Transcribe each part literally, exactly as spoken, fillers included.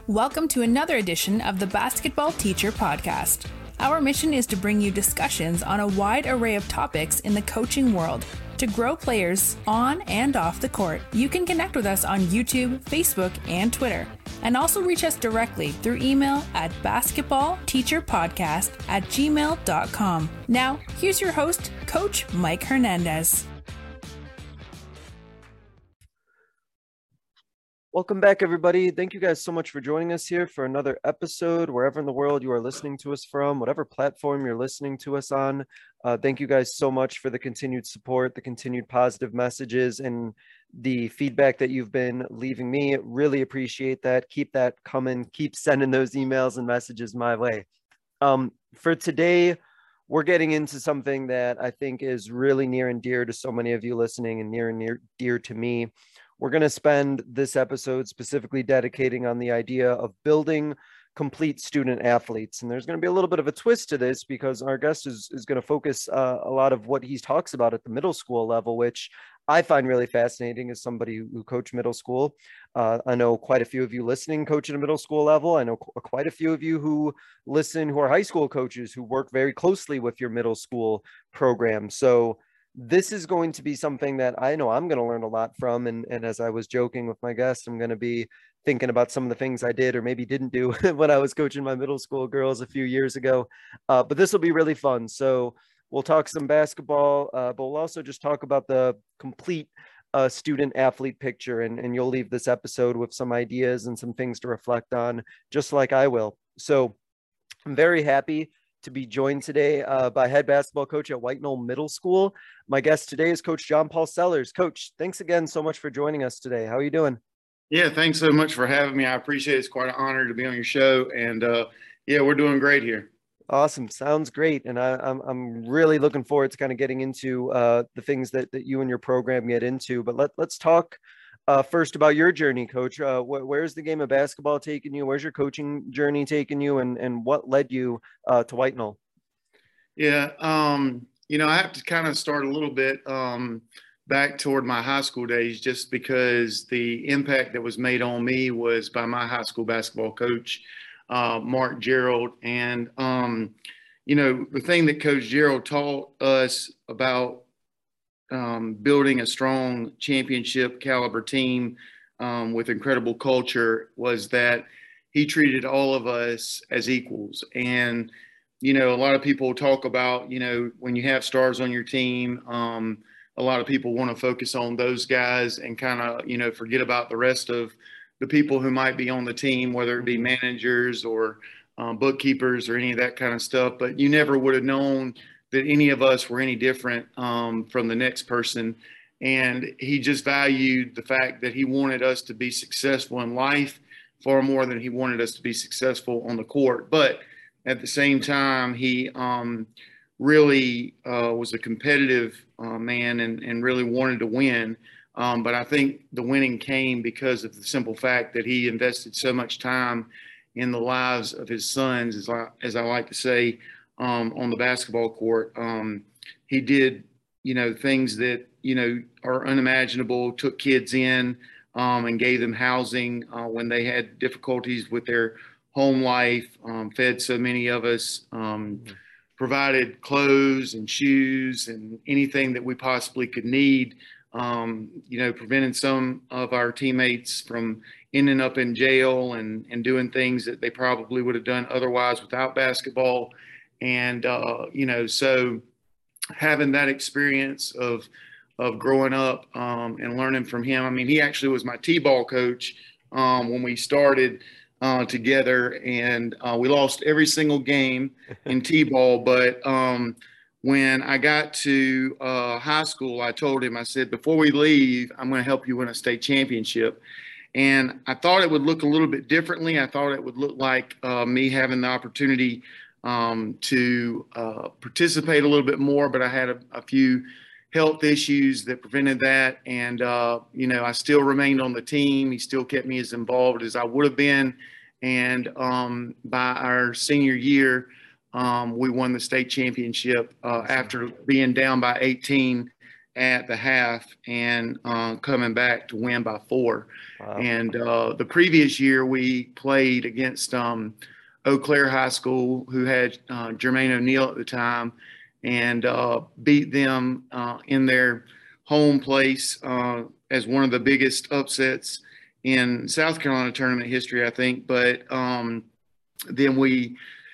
Welcome to another edition of the Basketball Teacher Podcast. Our mission is to bring you discussions on a wide array of topics in the coaching world to grow players on and off the court. You can connect with us on YouTube, Facebook, and Twitter, and also reach us directly through email at basketballteacherpodcast at gmail dot com. Now, here's your host, Coach Mike Hernandez. Welcome back, everybody. Thank you guys so much for joining us here for another episode, wherever in the world you are listening to us from, whatever platform you're listening to us on. Uh, thank you guys so much for the continued support, the continued positive messages, and the feedback that you've been leaving me. Really appreciate that. Keep that coming. Keep sending those emails and messages my way. Um, for today, we're getting into something that I think is really near and dear to so many of you listening and near and near dear to me. We're going to spend this episode specifically dedicating on the idea of building complete student athletes. And there's going to be a little bit of a twist to this because our guest is, is going to focus uh, a lot of what he talks about at the middle school level, which I find really fascinating as somebody who, who coached middle school. Uh, I know quite a few of you listening coach at a middle school level. I know qu- quite a few of you who listen who are high school coaches who work very closely with your middle school program. So this is going to be something that I know I'm going to learn a lot from. And, and as I was joking with my guest, I'm going to be thinking about some of the things I did or maybe didn't do when I was coaching my middle school girls a few years ago. Uh, but this will be really fun. So we'll talk some basketball, uh, but we'll also just talk about the complete uh, student athlete picture. And, and you'll leave this episode with some ideas and some things to reflect on, just like I will. So I'm very happy to be joined today uh, by head basketball coach at White Knoll Middle School. My guest today is Coach John Paul Sellers. Coach, thanks again so much for joining us today. How are you doing? Yeah, thanks so much for having me. I appreciate it. It's quite an honor to be on your show. And uh, yeah, we're doing great here. Awesome. Sounds great. And I, I'm, I'm really looking forward to kind of getting into uh, the things that, that you and your program get into. But let, let's talk Uh, first about your journey, Coach. Uh, wh- where's the game of basketball taking you? Where's your coaching journey taking you? And, and what led you uh, to White Knoll? Yeah, um, you know, I have to kind of start a little bit um, back toward my high school days just because the impact that was made on me was by my high school basketball coach, uh, Mark Gerald. And, um, you know, the thing that Coach Gerald taught us about Um, building a strong championship caliber team um, with incredible culture was that he treated all of us as equals. And, you know, a lot of people talk about, you know, when you have stars on your team, um, a lot of people want to focus on those guys and kind of, you know, forget about the rest of the people who might be on the team, whether it be managers or um, bookkeepers or any of that kind of stuff. But you never would have known that any of us were any different um, from the next person. And he just valued the fact that he wanted us to be successful in life far more than he wanted us to be successful on the court. But at the same time, he um, really uh, was a competitive uh, man and, and really wanted to win. Um, but I think the winning came because of the simple fact that he invested so much time in the lives of his sons, as I, as I like to say, Um, on the basketball court. Um, he did, you know, things that, you know, are unimaginable, took kids in um, and gave them housing uh, when they had difficulties with their home life, um, fed so many of us, um, provided clothes and shoes and anything that we possibly could need, um, you know, preventing some of our teammates from ending up in jail and, and doing things that they probably would have done otherwise without basketball. And, uh, you know, so having that experience of of growing up um, and learning from him. I mean, he actually was my T-ball coach um, when we started uh, together. And uh, we lost every single game in T-ball. But um, when I got to uh, high school, I told him, I said, before we leave, I'm going to help you win a state championship. And I thought it would look a little bit differently. I thought it would look like uh, me having the opportunity um, to uh, participate a little bit more, but I had a, a few health issues that prevented that. And, uh, you know, I still remained on the team. He still kept me as involved as I would have been. And um, by our senior year, um, we won the state championship uh, after being down by eighteen at the half and uh, coming back to win by four. Wow. And uh, the previous year we played against um, Eau Claire High School, who had uh, Jermaine O'Neal at the time, and uh, beat them uh, in their home place uh, as one of the biggest upsets in South Carolina tournament history, I think. But um, then we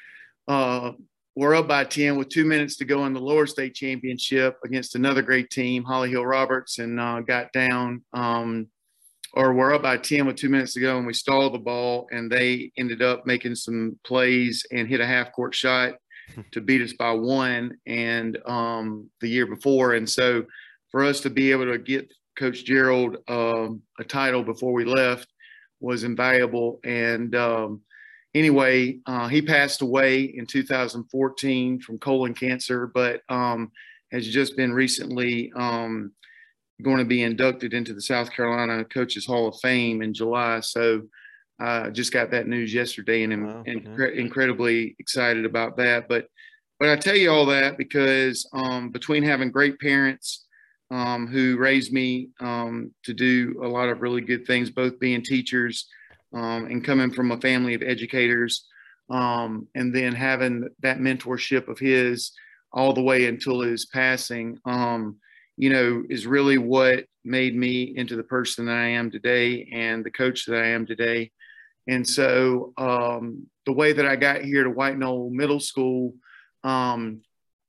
uh, were up by ten with two minutes to go in the lower state championship against another great team, Holly Hill Roberts, and uh, got down um, or we're up by ten with two minutes to go, and we stalled the ball, and they ended up making some plays and hit a half court shot to beat us by one and um, the year before. And so for us to be able to get Coach Gerald um, a title before we left was invaluable. And um, anyway, uh, he passed away in two thousand fourteen from colon cancer, but um, has just been recently um, going to be inducted into the South Carolina Coaches Hall of Fame in July. So I uh, just got that news yesterday, and I'm wow, incre- yeah. incredibly excited about that. But but I tell you all that because um, between having great parents um, who raised me um, to do a lot of really good things, both being teachers um, and coming from a family of educators, um, and then having that mentorship of his all the way until his passing, um, you know, is really what made me into the person that I am today and the coach that I am today. And so um, the way that I got here to White Knoll Middle School, um,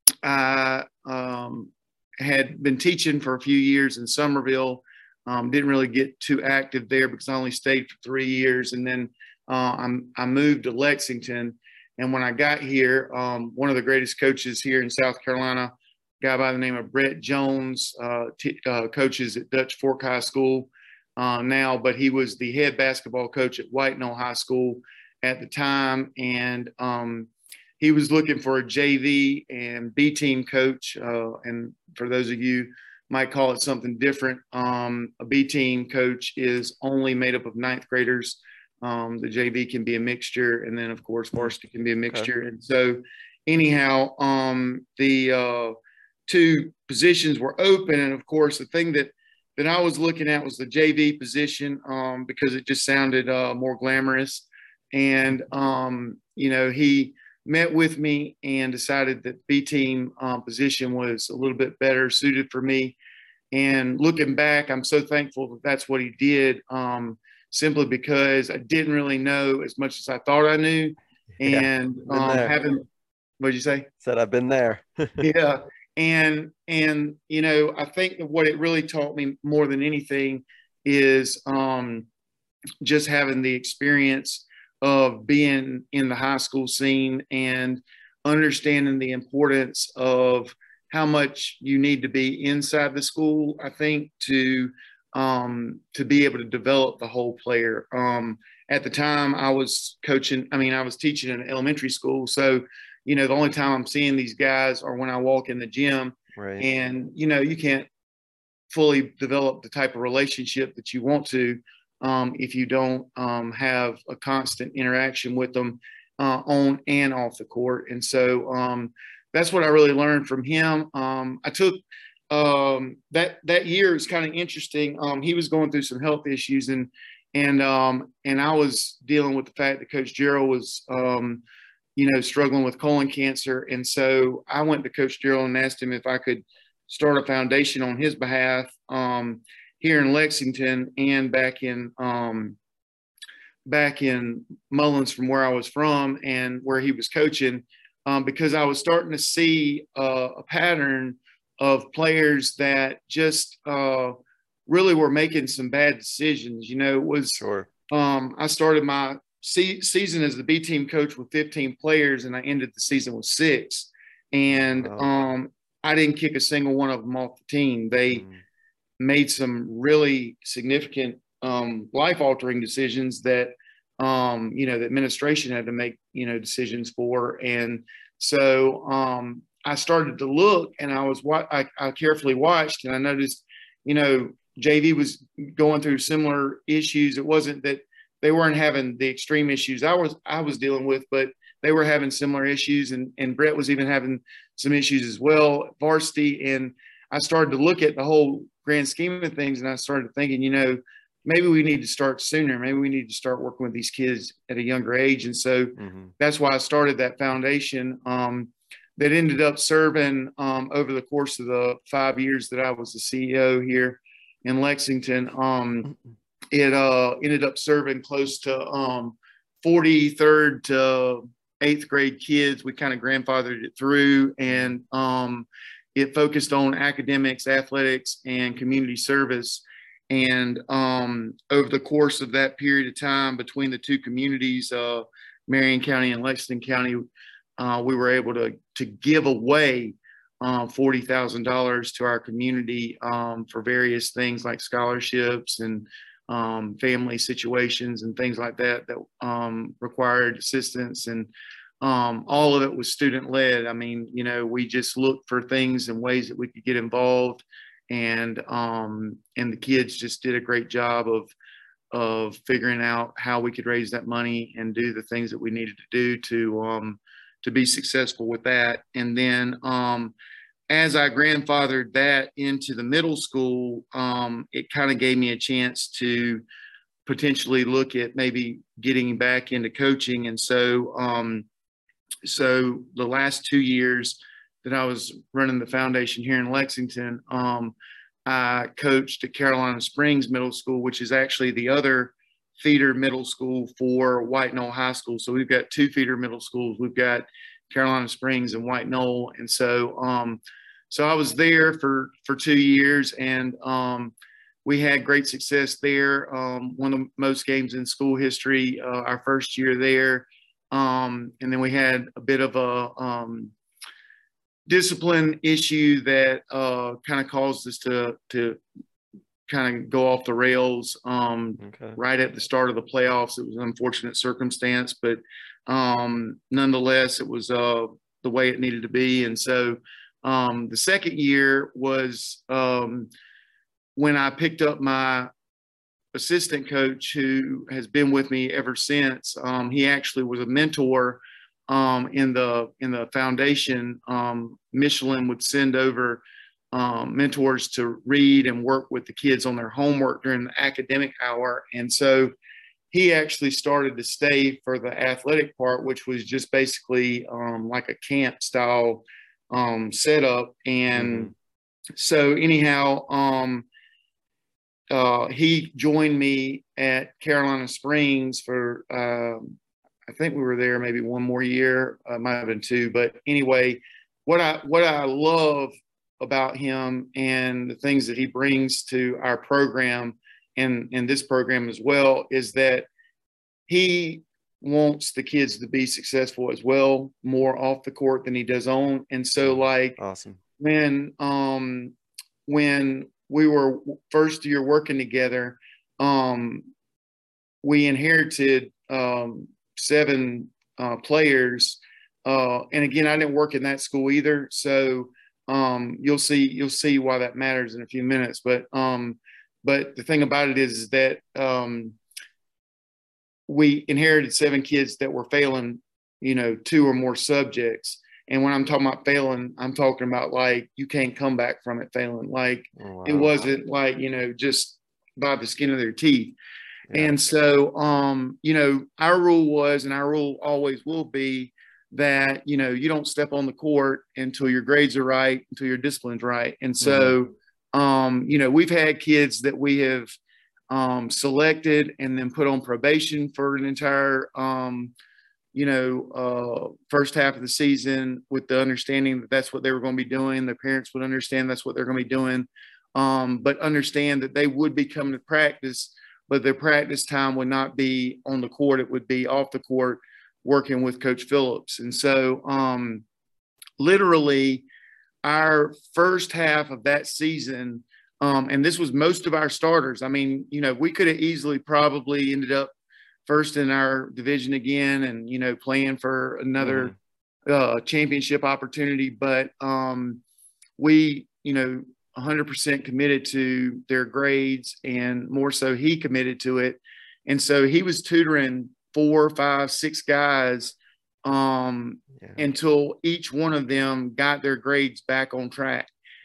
I um, had been teaching for a few years in Somerville. Um, didn't really get too active there because I only stayed for three years. And then uh, I'm, I moved to Lexington. And when I got here, um, one of the greatest coaches here in South Carolina, a guy by the name of Brett Jones, uh, t- uh, coaches at Dutch Fork High School uh, now, but he was the head basketball coach at White Knoll High School at the time. And um, he was looking for a J V and B team coach. Uh, and for those of you might call it something different, um, a B team coach is only made up of ninth graders. Um, the J V can be a mixture, and then of course varsity can be a mixture. Okay. And so anyhow, um, the uh, two positions were open, and of course the thing that that I was looking at was the J V position um, because it just sounded uh, more glamorous. And um, you know, he met with me and decided that B team um, position was a little bit better suited for me. And looking back, I'm so thankful that that's what he did. Um, simply because I didn't really know as much as I thought I knew. And yeah, um, having, what'd you say? Said I've been there. yeah. And, and, you know, I think that what it really taught me more than anything is um, just having the experience of being in the high school scene and understanding the importance of how much you need to be inside the school, I think, to um, to be able to develop the whole player. Um, at the time I was coaching, I mean, I was teaching in elementary school. So, you know, the only time I'm seeing these guys are when I walk in the gym. Right. And, you know, you can't fully develop the type of relationship that you want to um, if you don't um, have a constant interaction with them uh, on and off the court. And so um, that's what I really learned from him. Um, I took, Um, that, that year is kind of interesting. Um, he was going through some health issues, and, and, um, and I was dealing with the fact that Coach Gerald was, um, you know, struggling with colon cancer. And so I went to Coach Gerald and asked him if I could start a foundation on his behalf, um, here in Lexington and back in, um, back in Mullins from where I was from and where he was coaching, um, because I was starting to see uh, a pattern of players that just uh, really were making some bad decisions. You know, it was, sure. um, I started my se- season as the B team coach with fifteen players, and I ended the season with six. And wow. um, I didn't kick a single one of them off the team. They mm. made some really significant um, life-altering decisions that, um, you know, the administration had to make, you know, decisions for. And so, um, I started to look, and I was I, I carefully watched, and I noticed, you know, J V was going through similar issues. It wasn't that they weren't having the extreme issues I was I was dealing with, but they were having similar issues, and and Brett was even having some issues as well at varsity. And I started to look at the whole grand scheme of things, and I started thinking, you know, maybe we need to start sooner. Maybe we need to start working with these kids at a younger age. And so mm-hmm. that's why I started that foundation um, that ended up serving um, over the course of the five years that I was the C E O here in Lexington. Um, it uh, ended up serving close to um, forty-third to eighth grade kids. We kind of grandfathered it through, and um, it focused on academics, athletics, and community service. And um, over the course of that period of time between the two communities, uh, Marion County and Lexington County, uh, we were able to, to give away uh, forty thousand dollars to our community um, for various things like scholarships and um, family situations and things like that that um, required assistance. And um, all of it was student led. I mean, you know, we just looked for things and ways that we could get involved. And um, and the kids just did a great job of of figuring out how we could raise that money and do the things that we needed to do to um, to be successful with that. And then um, as I grandfathered that into the middle school, um, it kind of gave me a chance to potentially look at maybe getting back into coaching. And so um, so the last two years that I was running the foundation here in Lexington, um, I coached at Carolina Springs Middle School, which is actually the other feeder middle school for White Knoll High School. So we've got two feeder middle schools. We've got Carolina Springs and White Knoll. And so, um, so I was there for, for two years and um, we had great success there. Um, one of the most games in school history, uh, our first year there. Um, and then we had a bit of a, um, discipline issue that uh, kind of caused us to to kind of go off the rails um, okay. right at the start of the playoffs. It was an unfortunate circumstance, but um, nonetheless, it was uh, the way it needed to be. And so um, the second year was um, when I picked up my assistant coach who has been with me ever since. Um, he actually was a mentor Um, in the in the foundation. um, Michelin would send over um, mentors to read and work with the kids on their homework during the academic hour. And so he actually started to stay for the athletic part, which was just basically um, like a camp style um, setup. And mm-hmm. so anyhow, um, uh, he joined me at Carolina Springs for um, I think we were there maybe one more year, uh, might have been two. But anyway, what I what I love about him and the things that he brings to our program and, and this program as well is that he wants the kids to be successful as well, more off the court than he does on. And so like awesome. when um when we were first year working together, um, we inherited um seven uh, players. Uh, and again, I didn't work in that school either. So um, you'll see, you'll see why that matters in a few minutes. But, um, but the thing about it is, is that um, we inherited seven kids that were failing, you know, two or more subjects. And when I'm talking about failing, I'm talking about like, you can't come back from it failing. Like oh, wow. It wasn't like, you know, just by the skin of their teeth. Yeah. And so, um, you know, our rule was, and our rule always will be that, you know, you don't step on the court until your grades are right, until your discipline's right. And so, mm-hmm. um, you know, we've had kids that we have um, selected and then put on probation for an entire, um, you know, uh, first half of the season with the understanding that that's what they were going to be doing. Their parents would understand that's what they're going to be doing, um, but understand that they would be coming to practice, but their practice time would not be on the court. It would be off the court working with Coach Phillips. And so um, literally our first half of that season, um, and this was most of our starters. I mean, you know, we could have easily probably ended up first in our division again and, you know, playing for another mm-hmm. uh, championship opportunity. But um, we, you know, one hundred percent committed to their grades, and more so he committed to it. And so he was tutoring four, five, six guys um, yeah. until each one of them got their grades back on track.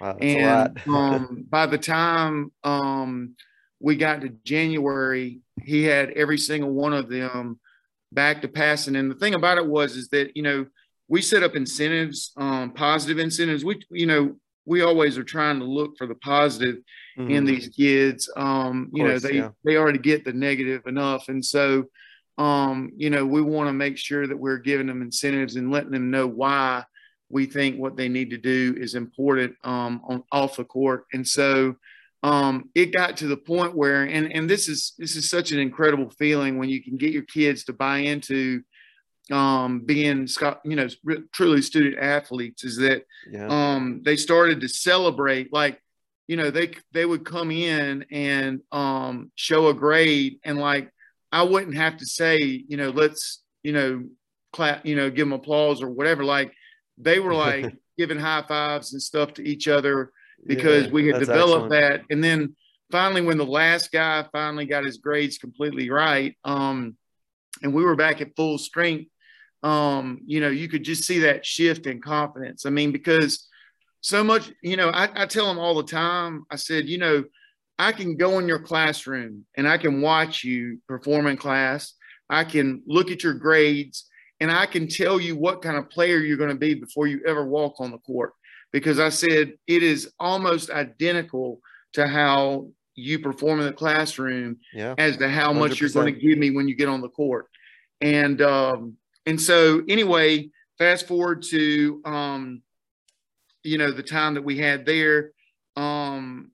Wow, that's And a lot. um, by the time um, we got to January, he had every single one of them back to passing. And the thing about it was, is that, you know, we set up incentives, um, positive incentives. We, you know, we always are trying to look for the positive mm-hmm. in these kids. Um, you course, know, they, yeah. they already get the negative enough. And so, um, you know, we want to make sure that we're giving them incentives and letting them know why we think what they need to do is important um, on off the court. And so um, it got to the point where, and, and this is, this is such an incredible feeling when you can get your kids to buy into um, being, you know, truly student athletes, is that yeah. um, they started to celebrate, like, you know, they, they would come in and um, show a grade, and like, I wouldn't have to say, you know, let's, you know, clap, you know, give them applause or whatever. Like, they were like giving high fives and stuff to each other because yeah, we had developed excellent. that. And then finally, when the last guy finally got his grades completely right, um, and we were back at full strength, um, you know, you could just see that shift in confidence. I mean, because so much, you know, I, I tell them all the time, I said, you know, I can go in your classroom and I can watch you perform in class. I can look at your grades, and I can tell you what kind of player you're going to be before you ever walk on the court. Because I said it is almost identical to how you perform in the classroom yeah, as to how much one hundred percent you're going to give me when you get on the court. And um, and so anyway, fast forward to, um, you know, the time that we had there, um,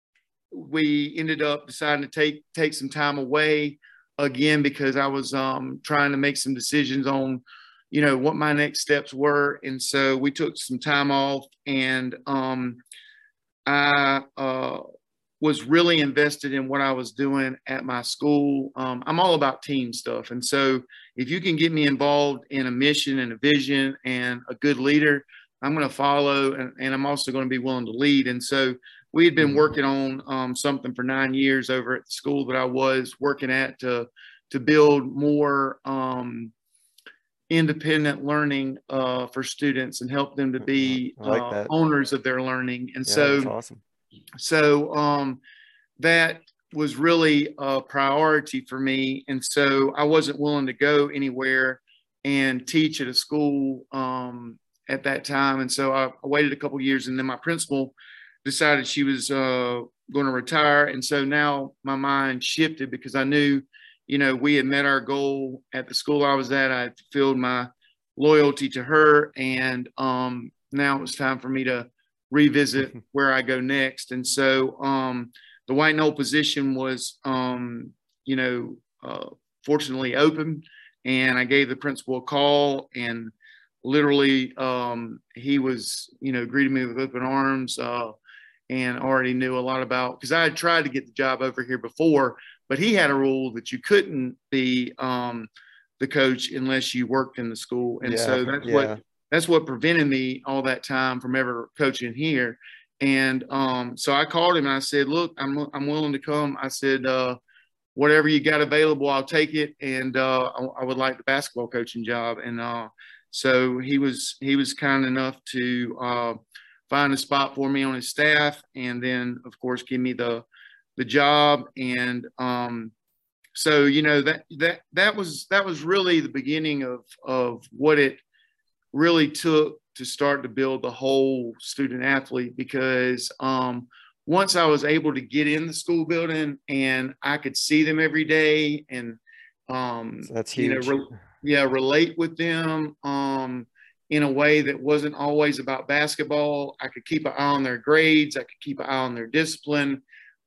we ended up deciding to take take some time away. Again, because I was um, trying to make some decisions on, you know, what my next steps were. And so we took some time off, and um, I uh, was really invested in what I was doing at my school. Um, I'm all about team stuff. And so if you can get me involved in a mission and a vision and a good leader, I'm going to follow, and, and I'm also going to be willing to lead. And so we had been working on um, something for nine years over at the school that I was working at to to build more um, independent learning uh, for students and help them to be like uh, owners of their learning. And yeah, so, that's awesome. so um, that was really a priority for me. And so I wasn't willing to go anywhere and teach at a school um, at that time. And so I, I waited a couple of years, and then my principal decided she was uh, going to retire. And so now my mind shifted, because I knew, you know, we had met our goal at the school I was at. I had fulfilled my loyalty to her. And um, now it was time for me to revisit where I go next. And so um, the white knoll position was, um, you know, uh, fortunately open. And I gave the principal a call, and literally um, he was, you know, greeted me with open arms. Uh, and already knew a lot about, because I had tried to get the job over here before, but he had a rule that you couldn't be um, the coach unless you worked in the school. And yeah, so that's yeah. what that's what prevented me all that time from ever coaching here. And um, so I called him and I said, look, I'm I'm willing to come. I said, uh, whatever you got available, I'll take it. And uh, I, I would like the basketball coaching job. And uh, so he was he was kind enough to uh, find a spot for me on his staff, and then of course give me the the job. And um, so, you know, that that that was that was really the beginning of of what it really took to start to build the whole student athlete, because um, once I was able to get in the school building and I could see them every day, and um, so that's huge. You know, re- yeah, relate with them um, in a way that wasn't always about basketball. I could keep an eye on their grades. I could keep an eye on their discipline.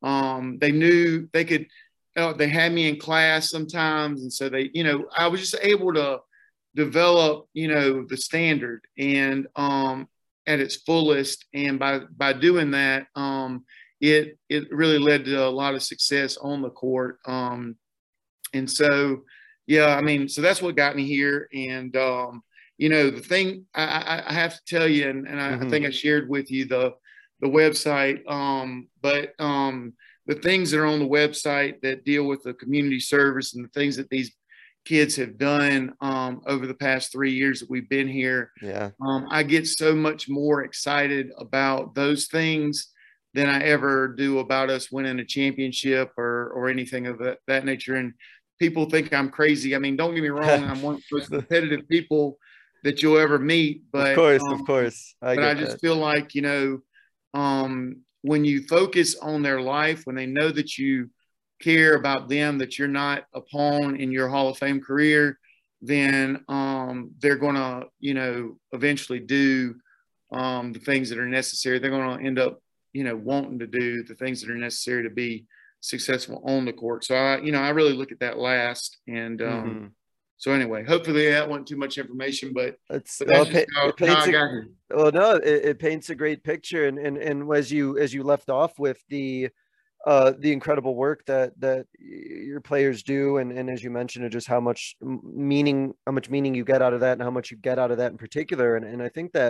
Um, they knew they could, uh, they had me in class sometimes. And so they, you know, I was just able to develop, you know, the standard and um, at its fullest. And by, by doing that, um, it, it really led to a lot of success on the court. Um, and so, yeah, I mean, so that's what got me here. And, um, you know, the thing I, I have to tell you, and, and I, mm-hmm. I think I shared with you the, the website, um, but um, the things that are on the website that deal with the community service and the things that these kids have done um, over the past three years that we've been here. Yeah. Um, I get so much more excited about those things than I ever do about us winning a championship or or anything of that, that nature. And people think I'm crazy. I mean, don't get me wrong. I'm one of the most competitive people that you'll ever meet. But of course, um, of course. I but get I just that. feel like, you know, um, when you focus on their life, when they know that you care about them, that you're not a pawn in your Hall of Fame career, then um, they're going to, you know, eventually do um, the things that are necessary. They're going to end up, you know, wanting to do the things that are necessary to be successful on the court. So I, you know, I really look at that last. And um, Mm-hmm. so anyway, hopefully that wasn't too much information, but, It's, but that's well, just it, how, it how paints I a, got here. well, no, it, it paints a great picture. And, and, and as you, as you left off with the, uh, the incredible work that, that your players do. And, and as you mentioned, just how much meaning, how much meaning you get out of that and how much you get out of that in particular. And, and I think that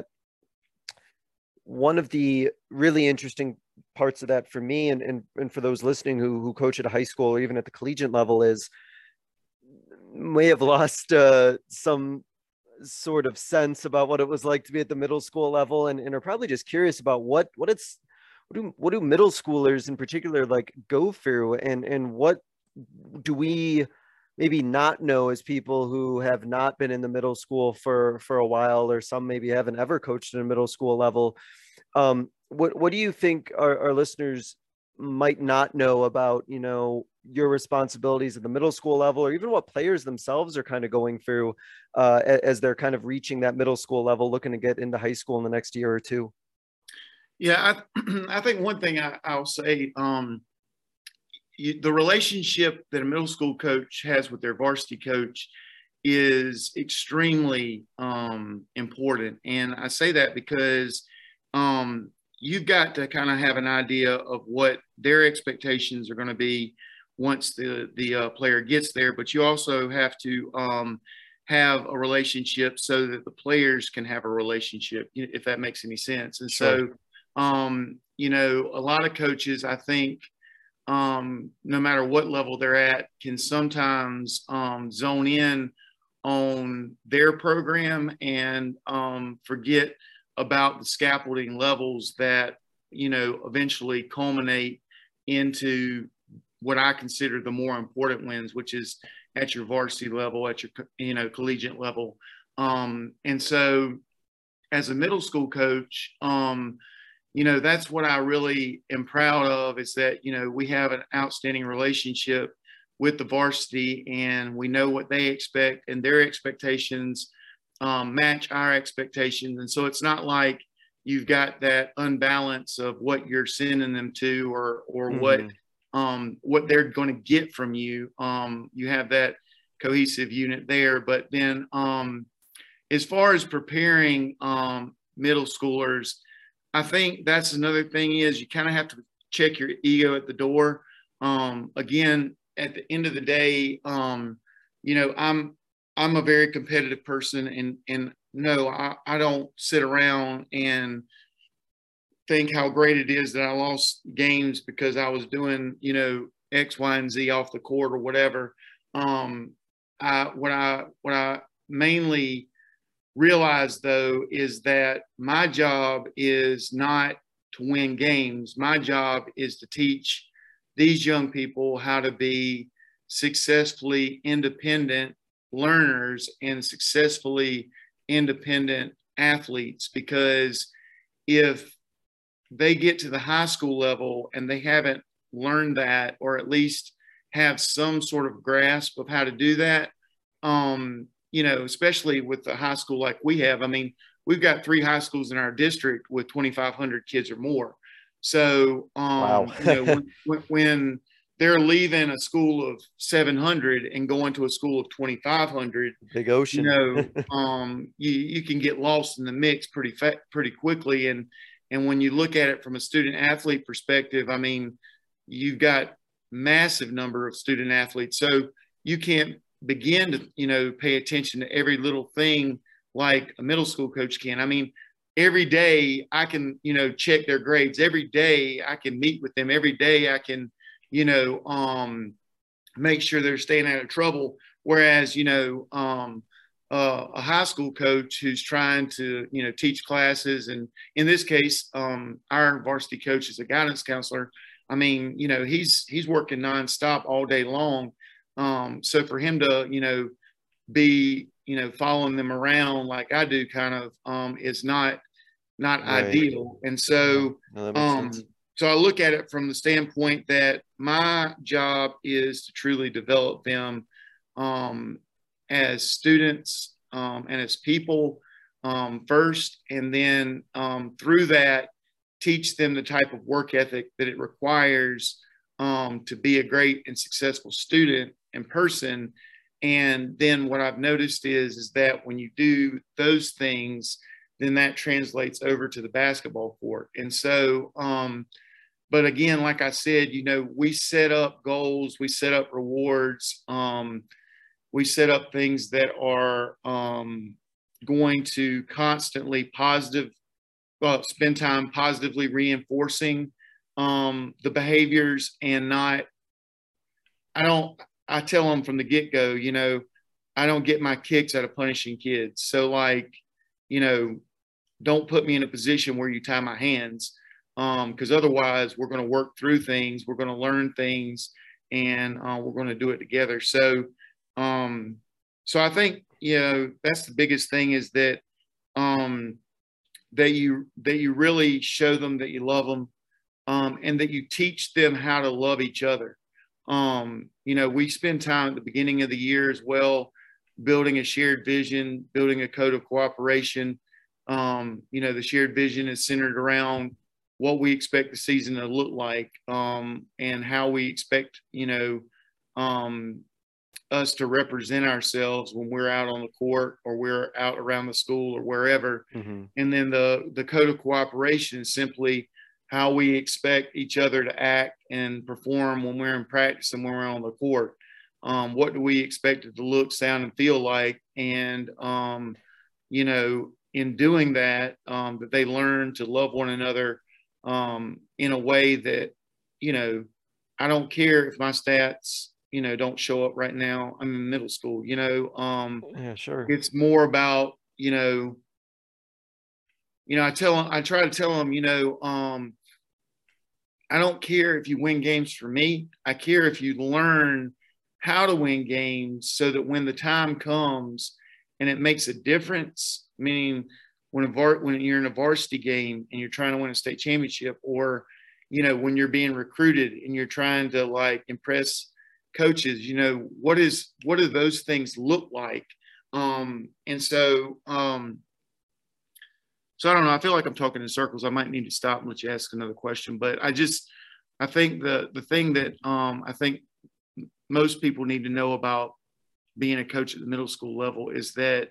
one of the really interesting parts of that for me and, and, and for those listening who, who coach at a high school or even at the collegiate level is may have lost uh, some sort of sense about what it was like to be at the middle school level and, and are probably just curious about what, what it's, what do, what do middle schoolers in particular like go through and, and what do we maybe not know as people who have not been in the middle school for, for a while, or some maybe haven't ever coached at a middle school level. Um, what, what do you think our, our listeners might not know about, you know, your responsibilities at the middle school level, or even what players themselves are kind of going through uh, as they're kind of reaching that middle school level, looking to get into high school in the next year or two? Yeah, I, I think one thing I, I'll say, um, you, the relationship that a middle school coach has with their varsity coach is extremely um, important. And I say that because um, you've got to kind of have an idea of what their expectations are going to be once the, the uh, player gets there. But you also have to um, have a relationship so that the players can have a relationship, if that makes any sense. And Sure. so, um, you know, a lot of coaches, I think, um, no matter what level they're at, can sometimes um, zone in on their program and um, forget about the scaffolding levels that, you know, eventually culminate into what I consider the more important wins, which is at your varsity level, at your, you know, collegiate level. Um, and so as a middle school coach, um, you know, that's what I really am proud of, is that, you know, we have an outstanding relationship with the varsity and we know what they expect and their expectations um, match our expectations. And so it's not like you've got that unbalance of what you're sending them to or, or mm-hmm. what, um, what they're going to get from you. Um, you have that cohesive unit there. But then um, as far as preparing um, middle schoolers, I think that's another thing is you kind of have to check your ego at the door. Um, again, at the end of the day, um, you know, I'm, I'm a very competitive person and, and no, I, I don't sit around and think how great it is that I lost games because I was doing, you know, X, Y, and Z off the court or whatever. Um, I, what I, what I mainly realize though is that my job is not to win games. My job is to teach these young people how to be successfully independent learners and successfully independent athletes. Because if they get to the high school level and they haven't learned that, or at least have some sort of grasp of how to do that, um, you know, especially with the high school like we have. I mean, we've got three high schools in our district with twenty-five hundred kids or more. So, um, wow. you know, when, when they're leaving a school of seven hundred and going to a school of twenty-five hundred, big ocean, you know, um, you, you can get lost in the mix pretty, fa- pretty quickly. And, and when you look at it from a student athlete perspective, I mean, you've got massive number of student athletes. So you can't begin to, you know, pay attention to every little thing like a middle school coach can. I mean, every day I can, you know, check their grades. Every day I can meet with them. Every day I can, you know, um, make sure they're staying out of trouble. Whereas, you know, um, uh, a high school coach who's trying to, you know, teach classes. And in this case, um, our varsity coach is a guidance counselor. I mean, you know, he's, he's working nonstop all day long. Um, so for him to, you know, be, you know, following them around like I do kind of, um, is not, not right. ideal. And so, no, um, sense. so I look at it from the standpoint that my job is to truly develop them, um, as students, um, and as people, um, first, and then, um, through that, teach them the type of work ethic that it requires, um, to be a great and successful student and person. And then what I've noticed is, is that when you do those things, then that translates over to the basketball court. And so, um, but again, like I said, you know, we set up goals, we set up rewards, um, we set up things that are um, going to constantly positive, well, spend time positively reinforcing um, the behaviors, and not, I don't, I tell them from the get-go, you know, I don't get my kicks out of punishing kids. So like, you know, don't put me in a position where you tie my hands, because um, otherwise we're going to work through things, we're going to learn things, and uh, we're going to do it together. So, um, so I think, you know, that's the biggest thing, is that um, that you that you really show them that you love them, um, and that you teach them how to love each other. Um, you know, we spend time at the beginning of the year as well, building a shared vision, building a code of cooperation. Um, you know, the shared vision is centered around what we expect the season to look like, um, and how we expect, you know, um, us to represent ourselves when we're out on the court, or we're out around the school, or wherever. Mm-hmm. And then the, the code of cooperation is simply how we expect each other to act and perform when we're in practice and when we're on the court. Um, what do we expect it to look, sound, and feel like? And, um, you know, in doing that, um, that they learn to love one another, um, in a way that, you know, I don't care if my stats, you know, don't show up right now. I'm in middle school, you know, um, yeah, sure. It's more about, you know, you know, I tell them, I try to tell them, you know, um, I don't care if you win games for me. I care if you learn how to win games, so that when the time comes and it makes a difference, meaning when a var- when you're in a varsity game and you're trying to win a state championship, or, you know, when you're being recruited and you're trying to like impress coaches, you know, what is, what do those things look like? Um, and so, um, so I don't know, I feel like I'm talking in circles. I might need to stop and let you ask another question, but I just, I think the, the thing that, um, I think most people need to know about being a coach at the middle school level is that,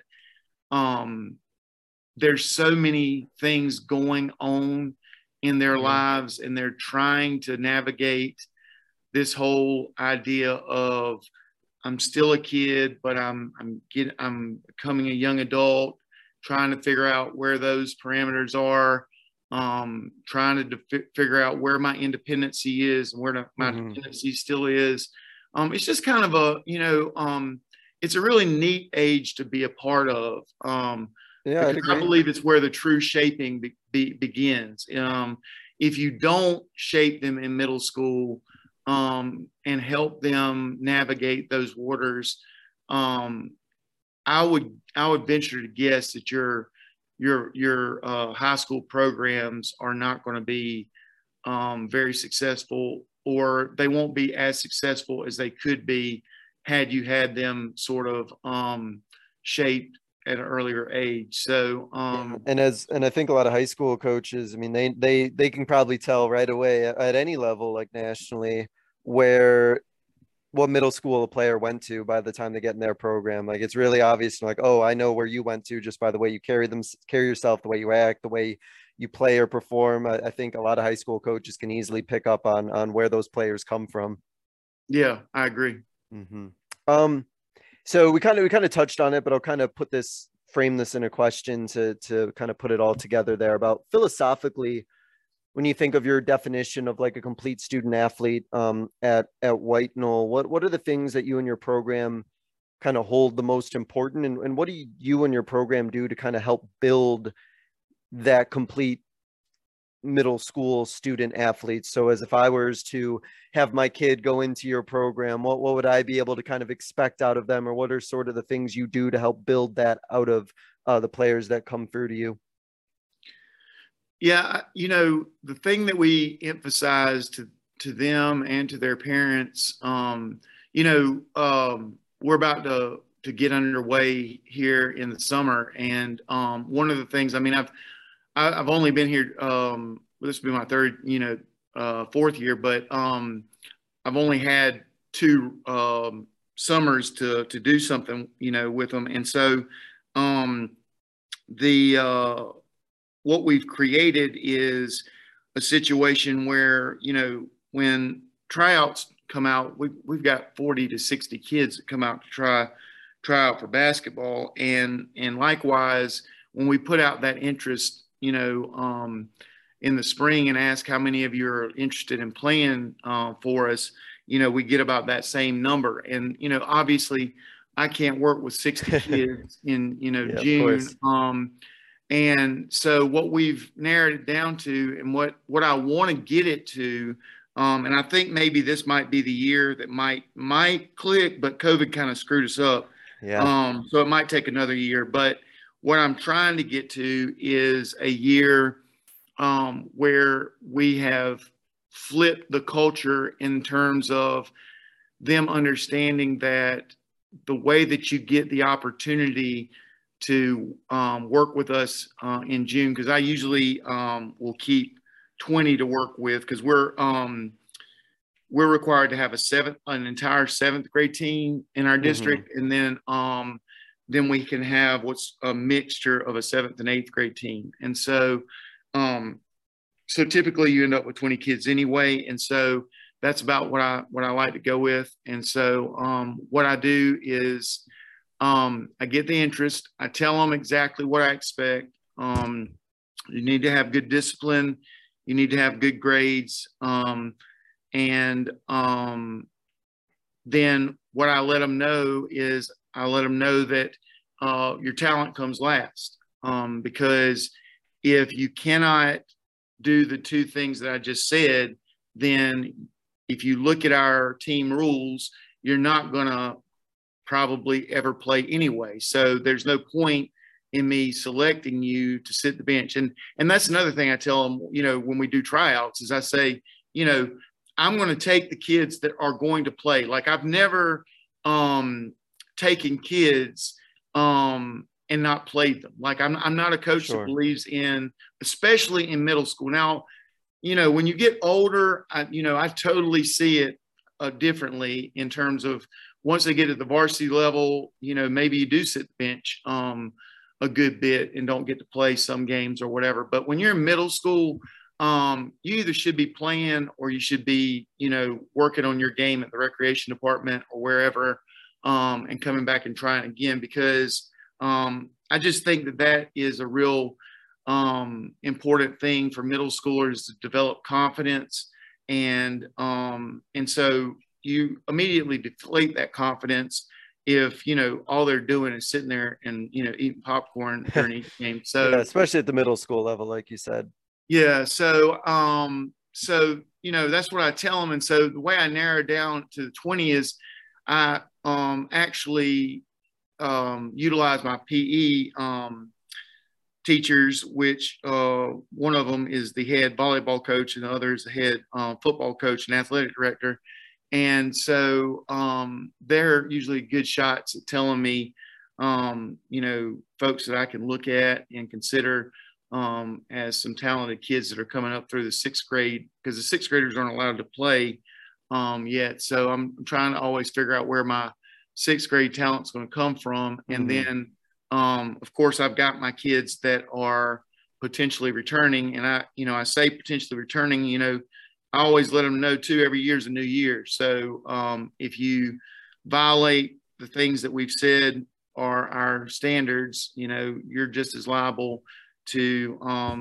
um, there's so many things going on in their lives, and they're trying to navigate this whole idea of, I'm still a kid, but I'm I'm get I'm becoming a young adult, trying to figure out where those parameters are, um, trying to de- figure out where my independency is and where the, my mm-hmm. dependency still is. Um, it's just kind of a, you know, um, it's a really neat age to be a part of. Um, yeah, I believe it's where the true shaping be, be, begins. Um, if you don't shape them in middle school, um, and help them navigate those waters, um, I would I would venture to guess that your your your uh, high school programs are not going to be um, very successful, or they won't be as successful as they could be had you had them sort of um, shaped at an earlier age. So, um, and as, and I think a lot of high school coaches, I mean, they, they, they can probably tell right away at, at any level, like nationally, where, what middle school a player went to by the time they get in their program. Like, it's really obvious, like, oh, I know where you went to just by the way you carry them, carry yourself, the way you act, the way you play or perform. I, I think a lot of high school coaches can easily pick up on, on where those players come from. Yeah, I agree. Mm-hmm. Um, So we kind of we kind of touched on it, but I'll kind of put this frame this in a question to to kind of put it all together there about philosophically, when you think of your definition of like a complete student athlete um, at, at White Knoll, what, what are the things that you and your program kind of hold the most important, and, and what do you and your program do to kind of help build that complete middle school student athlete? So as if I was to have my kid go into your program, what, what would I be able to kind of expect out of them, or what are sort of the things you do to help build that out of uh, the players that come through to you? Yeah, you know, the thing that we emphasize to, to them and to their parents, um, you know, um, we're about to, to get underway here in the summer. And um, one of the things, I mean, I've, I've only been here, um, this will be my third, you know, uh, fourth year, but um, I've only had two um, summers to, to do something, you know, with them. And so um, the, uh, what we've created is a situation where, you know, when tryouts come out, we've, we've got forty to sixty kids that come out to try, try out for basketball. And, and likewise, when we put out that interest, you know, um, in the spring and ask how many of you are interested in playing uh, for us, you know, we get about that same number. And, you know, obviously I can't work with sixty kids in, you know, Yeah, June. Um, and so what we've narrowed it down to, and what, what I want to get it to, um, and I think maybe this might be the year that might, might click, but COVID kind of screwed us up. Yeah. Um, so it might take another year, but what I'm trying to get to is a year um, where we have flipped the culture in terms of them understanding that the way that you get the opportunity to um, work with us uh, in June, because I usually um, will keep twenty to work with, because we're um, we're required to have a seventh, an entire seventh grade team in our district, mm-hmm. and then um, then we can have what's a mixture of a seventh and eighth grade team. And so, um, so typically you end up with twenty kids anyway. And so that's about what I, what I like to go with. And so, um, what I do is, um, I get the interest. I tell them exactly what I expect. Um, you need to have good discipline. You need to have good grades. Um, and, um, then what I let them know is I let them know that uh, your talent comes last, um, because if you cannot do the two things that I just said, then if you look at our team rules, you're not going to probably ever play anyway. So there's no point in me selecting you to sit the bench. And, and that's another thing I tell them, you know, when we do tryouts is I say, you know, I'm going to take the kids that are going to play. Like I've never um, taken kids um, and not played them. Like I'm, I'm not a coach sure. that believes in, especially in middle school. Now, you know, when you get older, I, you know, I totally see it uh, differently in terms of once they get at the varsity level, you know, maybe you do sit the bench um, a good bit and don't get to play some games or whatever. But when you're in middle school, um, you either should be playing or you should be, you know, working on your game at the recreation department or wherever um, and coming back and trying again, because um, I just think that that is a real um, important thing for middle schoolers to develop confidence. And, um, and so you immediately deflate that confidence if, you know, all they're doing is sitting there and, you know, eating popcorn during each game. So yeah, especially at the middle school level, like you said. Yeah. So, um, so, you know, that's what I tell them. And so the way I narrow down to the twenty is I, um, actually, um, utilize my P E, um, teachers, which, uh, one of them is the head volleyball coach and the other is the head, uh, football coach and athletic director. And so, um, they're usually good shots at telling me, um, you know, folks that I can look at and consider, um, as some talented kids that are coming up through the sixth grade, because the sixth graders aren't allowed to play um, yet. So I'm trying to always figure out where my sixth grade talent's going to come from. Mm-hmm. And then, um, of course, I've got my kids that are potentially returning. And I, you know, I say potentially returning, you know, I always let them know too, every year is a new year. So um, if you violate the things that we've said are our standards, you know, you're just as liable to, um,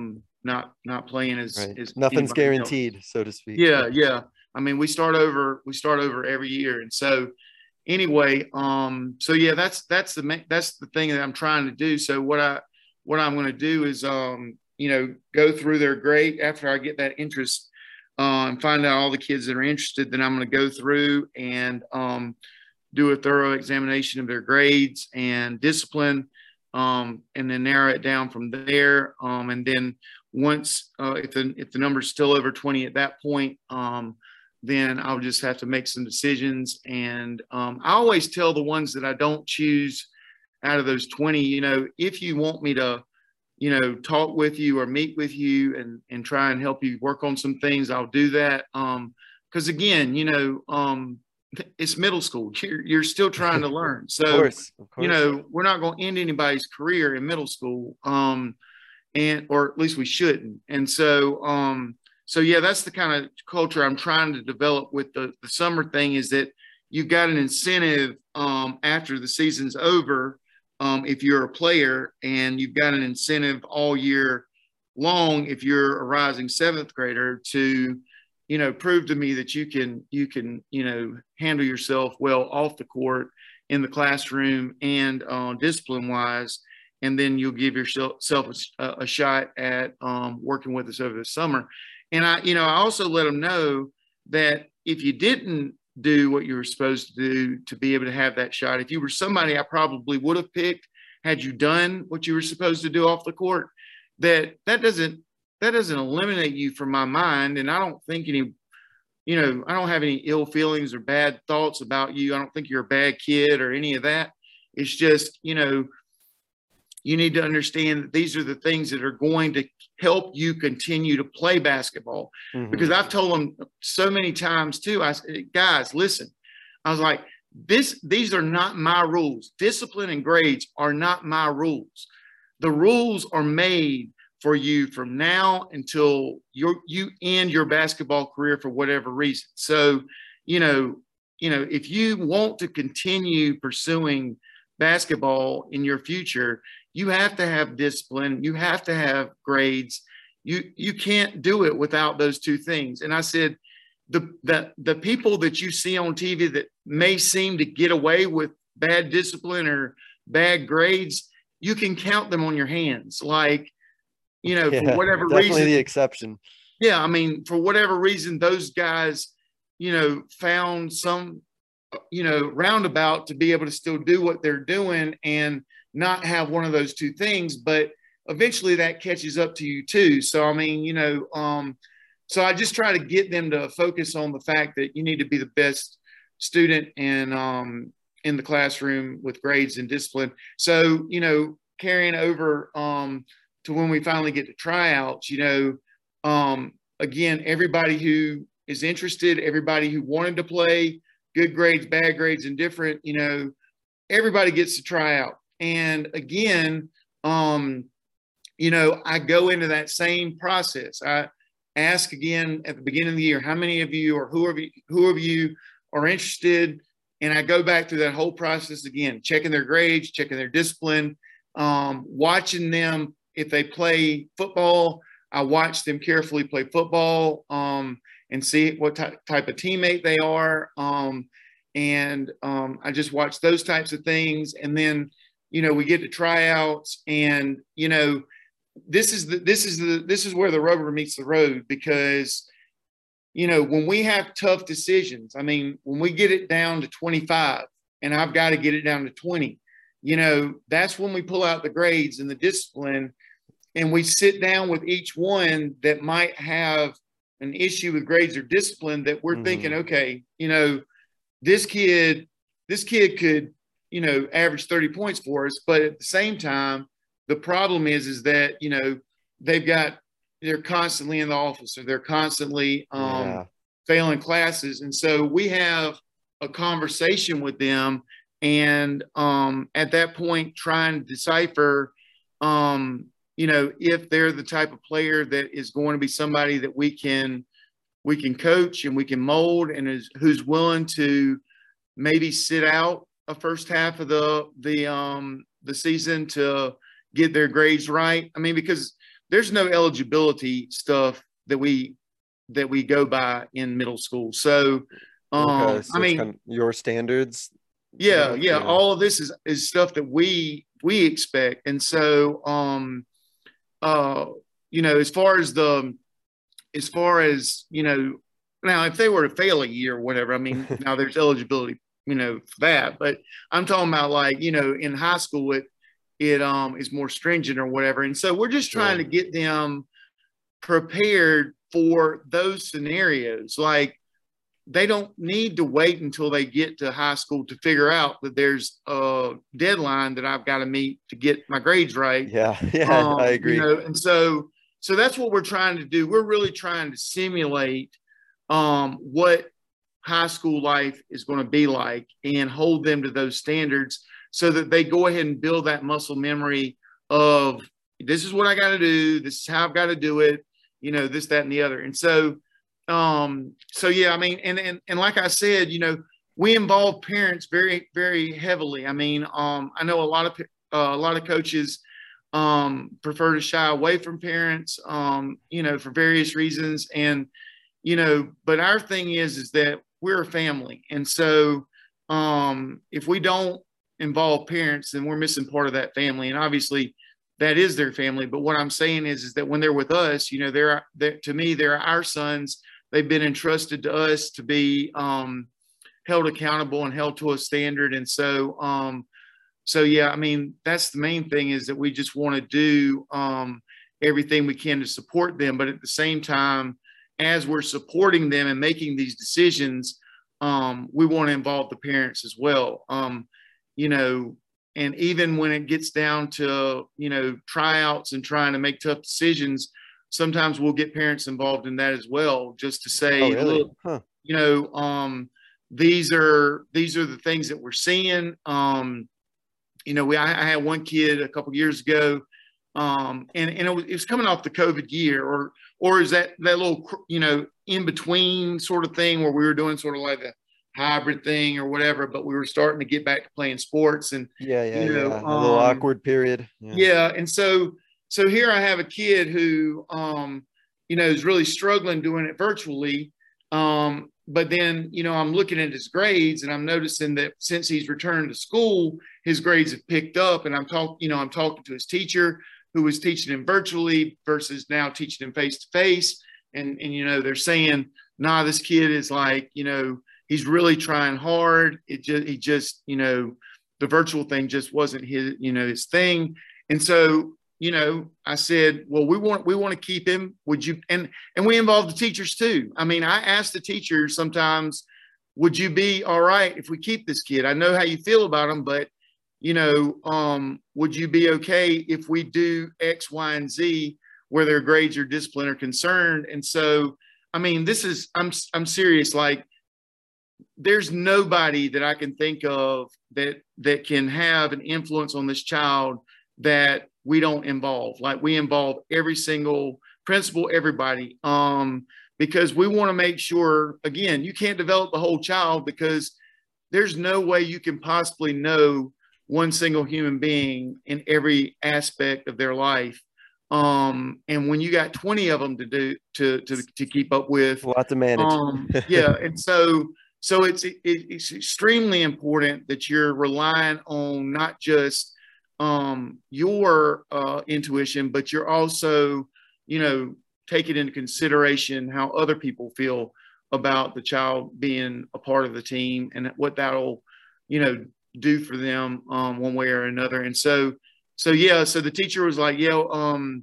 not not playing as, right. as nothing's anybody guaranteed, else. so to speak. Yeah, yeah. I mean, we start over we start over every year, and so anyway, um, so yeah, that's that's the that's the thing that I'm trying to do. So what I what I'm going to do is, um, you know, go through their grade after I get that interest, uh, and find out all the kids that are interested. Then I'm going to go through and um, do a thorough examination of their grades and discipline, um, and then narrow it down from there. Um, and then once uh, if the if the number's still over twenty at that point, um, then I'll just have to make some decisions. And um, I always tell the ones that I don't choose out of those twenty, you know, if you want me to, you know, talk with you or meet with you and, and try and help you work on some things, I'll do that. Um, cause again, you know, um, it's middle school. You're, you're still trying to learn. So, of course, of course. you know, we're not going to end anybody's career in middle school. Um, and, or at least we shouldn't. And so, um, so yeah, that's the kind of culture I'm trying to develop with the, the summer thing, is that you've got an incentive, um, after the season's over. Um, if you're a player, and you've got an incentive all year long, if you're a rising seventh grader, to, you know, prove to me that you can, you can, you know, handle yourself well off the court, in the classroom, and uh, discipline wise. And then you'll give yourself a, a shot at um, working with us over the summer. And I, you know, I also let them know that if you didn't do what you were supposed to do to be able to have that shot, if you were somebody I probably would have picked had you done what you were supposed to do off the court, that that doesn't that doesn't eliminate you from my mind. And I don't think any, you know, I don't have any ill feelings or bad thoughts about you. I don't think you're a bad kid or any of that. It's just, you know, you need to understand that these are the things that are going to help you continue to play basketball. Mm-hmm. Because I've told them so many times too, I said, guys, listen, I was like, this, these are not my rules. Discipline and grades are not my rules. The rules are made for you from now until you you end your basketball career for whatever reason. So, you know, you know, if you want to continue pursuing basketball in your future, you have to have discipline. You have to have grades. You you can't do it without those two things. And I said, the the the people that you see on T V that may seem to get away with bad discipline or bad grades, you can count them on your hands. Like, you know, yeah, for whatever definitely reason, the exception. Yeah, I mean, for whatever reason, those guys, you know, found some, you know, roundabout to be able to still do what they're doing and not have one of those two things. But eventually that catches up to you too. So, I mean, you know, um, so I just try to get them to focus on the fact that you need to be the best student and um, in the classroom with grades and discipline. So, you know, carrying over um, to when we finally get to tryouts, you know, um, again, everybody who is interested, everybody who wanted to play, good grades, bad grades, and different, you know, everybody gets to try out. And again, um, you know, I go into that same process. I ask again at the beginning of the year, how many of you or who of you, who of you are interested? And I go back through that whole process again, checking their grades, checking their discipline, um, watching them. If they play football, I watch them carefully play football um, and see what ty- type of teammate they are. Um, and um, I just watch those types of things. And then, you know, we get to tryouts, and, you know, this is the, this is the, this is where the rubber meets the road, because, you know, when we have tough decisions, I mean, when we get it down to twenty-five and I've got to get it down to twenty, you know, that's when we pull out the grades and the discipline, and we sit down with each one that might have an issue with grades or discipline, that we're mm-hmm. thinking, okay, you know, this kid, this kid could, you know, average thirty points for us. But at the same time, the problem is, is that, you know, they've got, they're constantly in the office, or they're constantly um, yeah. failing classes. And so we have a conversation with them, and um, at that point, try and decipher, um, you know, if they're the type of player that is going to be somebody that we can, we can coach and we can mold, and is who's willing to maybe sit out a first half of the, the, um, the season to get their grades right. I mean, because there's no eligibility stuff that we that we go by in middle school. So, um, okay, so I mean, kind of your standards. yeah, kind of, yeah, all of this is is stuff that we we expect, and so, um, uh, you know, as far as the as far as you know, now if they were to fail a year or whatever, I mean, now there's eligibility, you know, for that. But I'm talking about like, you know, in high school, it it um is more stringent or whatever, and so we're just trying to get them prepared for those scenarios. Like, they don't need to wait until they get to high school to figure out that there's a deadline that I've got to meet to get my grades right. Yeah, yeah, um, I agree. You know, and so, so that's what we're trying to do. We're really trying to simulate um, what high school life is going to be like and hold them to those standards so that they go ahead and build that muscle memory of, this is what I got to do. This is how I've got to do it. You know, this, that, and the other. And so, um, so yeah, I mean, and, and, and like I said, you know, we involve parents very, very heavily. I mean, um, I know a lot of, uh, a lot of coaches, um, prefer to shy away from parents, um, you know, for various reasons. And, you know, but our thing is, is that we're a family. And so, um, if we don't involve parents, then we're missing part of that family. And obviously that is their family. But what I'm saying is, is that when they're with us, you know, they're, they're to me, they're our sons. They've been entrusted to us to be um, held accountable and held to a standard. And so, um, so yeah, I mean, that's the main thing, is that we just want to do um, everything we can to support them. But at the same time, as we're supporting them and making these decisions, um, we want to involve the parents as well. Um, you know, and even when it gets down to, you know, tryouts and trying to make tough decisions, sometimes we'll get parents involved in that as well, just to say, oh, really? look, huh. you know, um, these are, these are the things that we're seeing. Um, you know, we, I, I had one kid a couple of years ago, um, and, and it was, it was coming off the COVID year, or, or is that, that little, you know, in between sort of thing where we were doing sort of like a hybrid thing or whatever, but we were starting to get back to playing sports. And, yeah, yeah, you know, yeah. a um, little awkward period. Yeah. yeah. And so, so here I have a kid who, um, you know, is really struggling doing it virtually. Um, but then, you know, I'm looking at his grades and I'm noticing that since he's returned to school, his grades have picked up. And I'm talking, you know, I'm talking to his teacher who was teaching him virtually versus now teaching him face to face. And, and, you know, they're saying, nah, this kid is like, you know, he's really trying hard. It just, he just, you know, the virtual thing just wasn't his, you know, his thing. And so, you know, I said, well, we want, we want to keep him. Would you, and, and we involve the teachers too. I mean, I asked the teachers sometimes, would you be all right if we keep this kid? I know how you feel about him, but, you know, um, would you be okay if we do X, Y, and Z where their grades or discipline are concerned? And so, I mean, this is, I'm, I'm serious. Like, there's nobody that I can think of that, that can have an influence on this child that we don't involve. Like, we involve every single principal, everybody, um, because we want to make sure, again, you can't develop the whole child because there's no way you can possibly know one single human being in every aspect of their life. Um, and when you got twenty of them to do, to, to, to keep up with, a lot to manage. Um, yeah. And so, so it's, it, it's extremely important that you're relying on not just um, your uh, intuition, but you're also, you know, taking into consideration how other people feel about the child being a part of the team and what that'll, you know, do for them um, one way or another. And so, so yeah, so the teacher was like, yeah, um,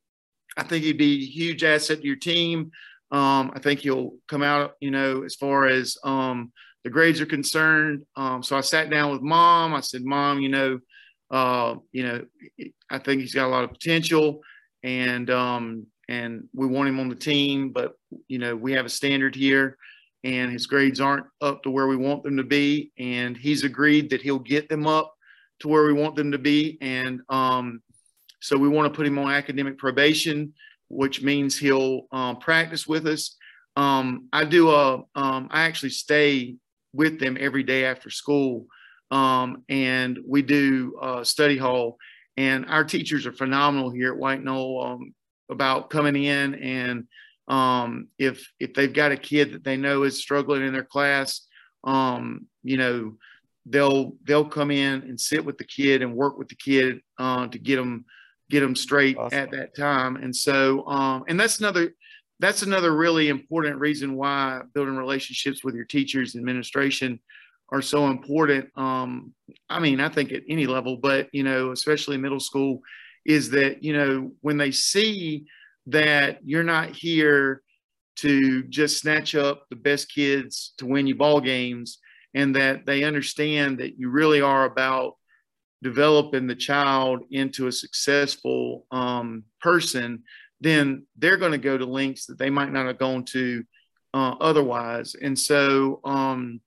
I think he'd be a huge asset to your team. Um, I think he'll come out, you know, as far as um, the grades are concerned. Um, so I sat down with mom. I said, Mom, you know, uh, you know, I think he's got a lot of potential, and um, and we want him on the team, but you know, we have a standard here, and his grades aren't up to where we want them to be, and he's agreed that he'll get them up to where we want them to be, and um, so we want to put him on academic probation, which means he'll um, practice with us. Um, I do a, um, I actually stay with them every day after school. Um, and we do uh, study hall, and our teachers are phenomenal here at White Knoll. Um, about coming in, and um, if if they've got a kid that they know is struggling in their class, um, you know, they'll they'll come in and sit with the kid and work with the kid uh, to get them get them straight Awesome. at that time. And so, um, and that's another that's another really important reason why building relationships with your teachers and administration are so important. Um, I mean, I think at any level, but, you know, especially middle school, is that, you know, when they see that you're not here to just snatch up the best kids to win you ball games, and that they understand that you really are about developing the child into a successful um, person, then they're going to go to lengths that they might not have gone to uh, otherwise. And so, um,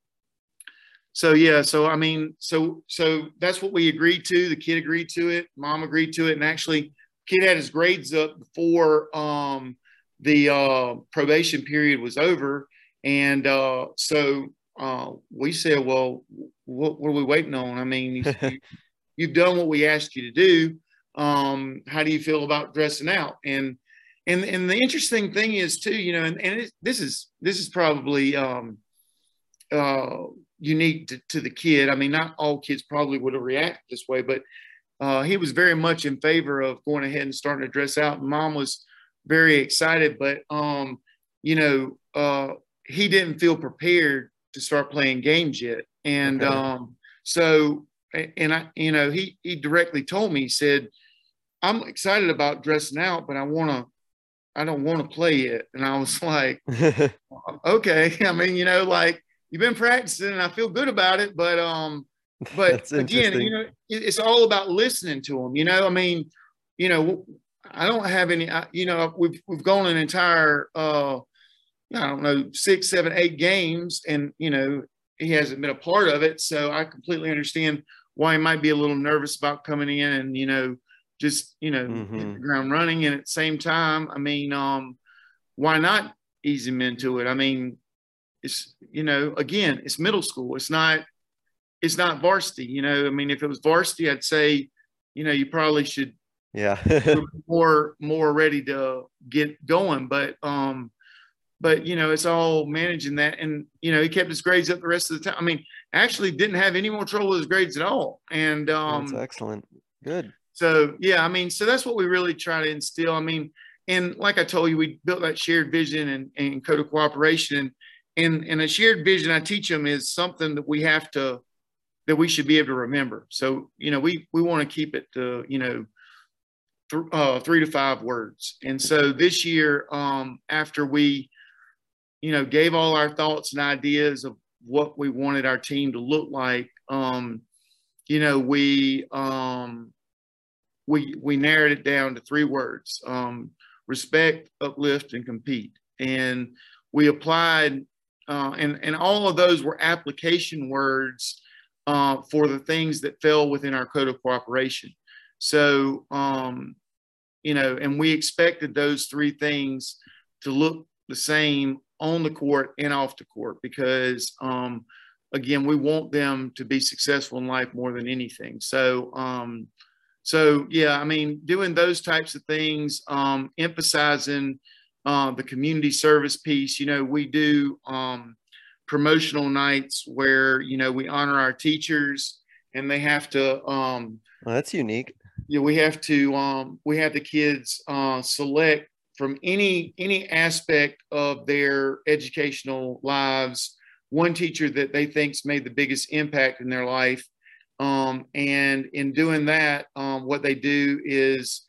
so yeah, so I mean, so so that's what we agreed to. The kid agreed to it. Mom agreed to it, and actually, kid had his grades up before um, the uh, probation period was over, and uh, so uh, we said, well, what, what are we waiting on? I mean, you, you've done what we asked you to do. Um, how do you feel about dressing out? And and and the interesting thing is too, you know, and, and it, this is this is probably um, uh, unique to, to the kid. I mean, not all kids probably would have reacted this way, but uh, he was very much in favor of going ahead and starting to dress out. And Mom was very excited, but um, you know, uh, he didn't feel prepared to start playing games yet. And Okay. um, so, and I, you know, he he directly told me, he said, I'm excited about dressing out, but I want to, I don't want to play it. And I was like, okay. I mean, you know, like, you've been practicing and I feel good about it, but, um, but That's again, interesting. you know, it, it's all about listening to them, you know, I mean, you know, I don't have any, I, you know, we've, we've gone an entire, uh, I don't know, six, seven, eight games, and, you know, he hasn't been a part of it. So I completely understand why he might be a little nervous about coming in and, you know, just, you know, Mhm. hit the ground running. And at the same time, I mean, um, why not ease him into it? I mean, it's, you know, again, it's middle school. It's not, it's not varsity, you know. I mean, if it was varsity, I'd say, you know, you probably should Yeah. be more, more ready to get going. But, um, but, you know, it's all managing that. And, you know, he kept his grades up the rest of the time. I mean, actually didn't have any more trouble with his grades at all. And, That's um, excellent. Good. so, yeah, I mean, so that's what we really try to instill. I mean, and like I told you, we built that shared vision and, and code of cooperation. And, and, and a shared vision I teach them is something that we have to, that we should be able to remember. So, you know, we, we want to keep it to, you know, th- uh, three to five words. And so this year, um, after we, you know, gave all our thoughts and ideas of what we wanted our team to look like, um, you know, we, um, we, we narrowed it down to three words, um, respect, uplift, and compete. And we applied, uh, and, and all of those were application words uh, for the things that fell within our code of cooperation. So, um, you know, and we expected those three things to look the same on the court and off the court, because, um, again, we want them to be successful in life more than anything. So, um, so yeah, I mean, doing those types of things, um, emphasizing uh, the community service piece. You know, we do um, promotional nights where, you know, we honor our teachers, and they have to, um, Well, that's unique. you know, we have to, um, we have the kids uh, select from any, any aspect of their educational lives, one teacher that they think's made the biggest impact in their life. Um, and in doing that, um, what they do is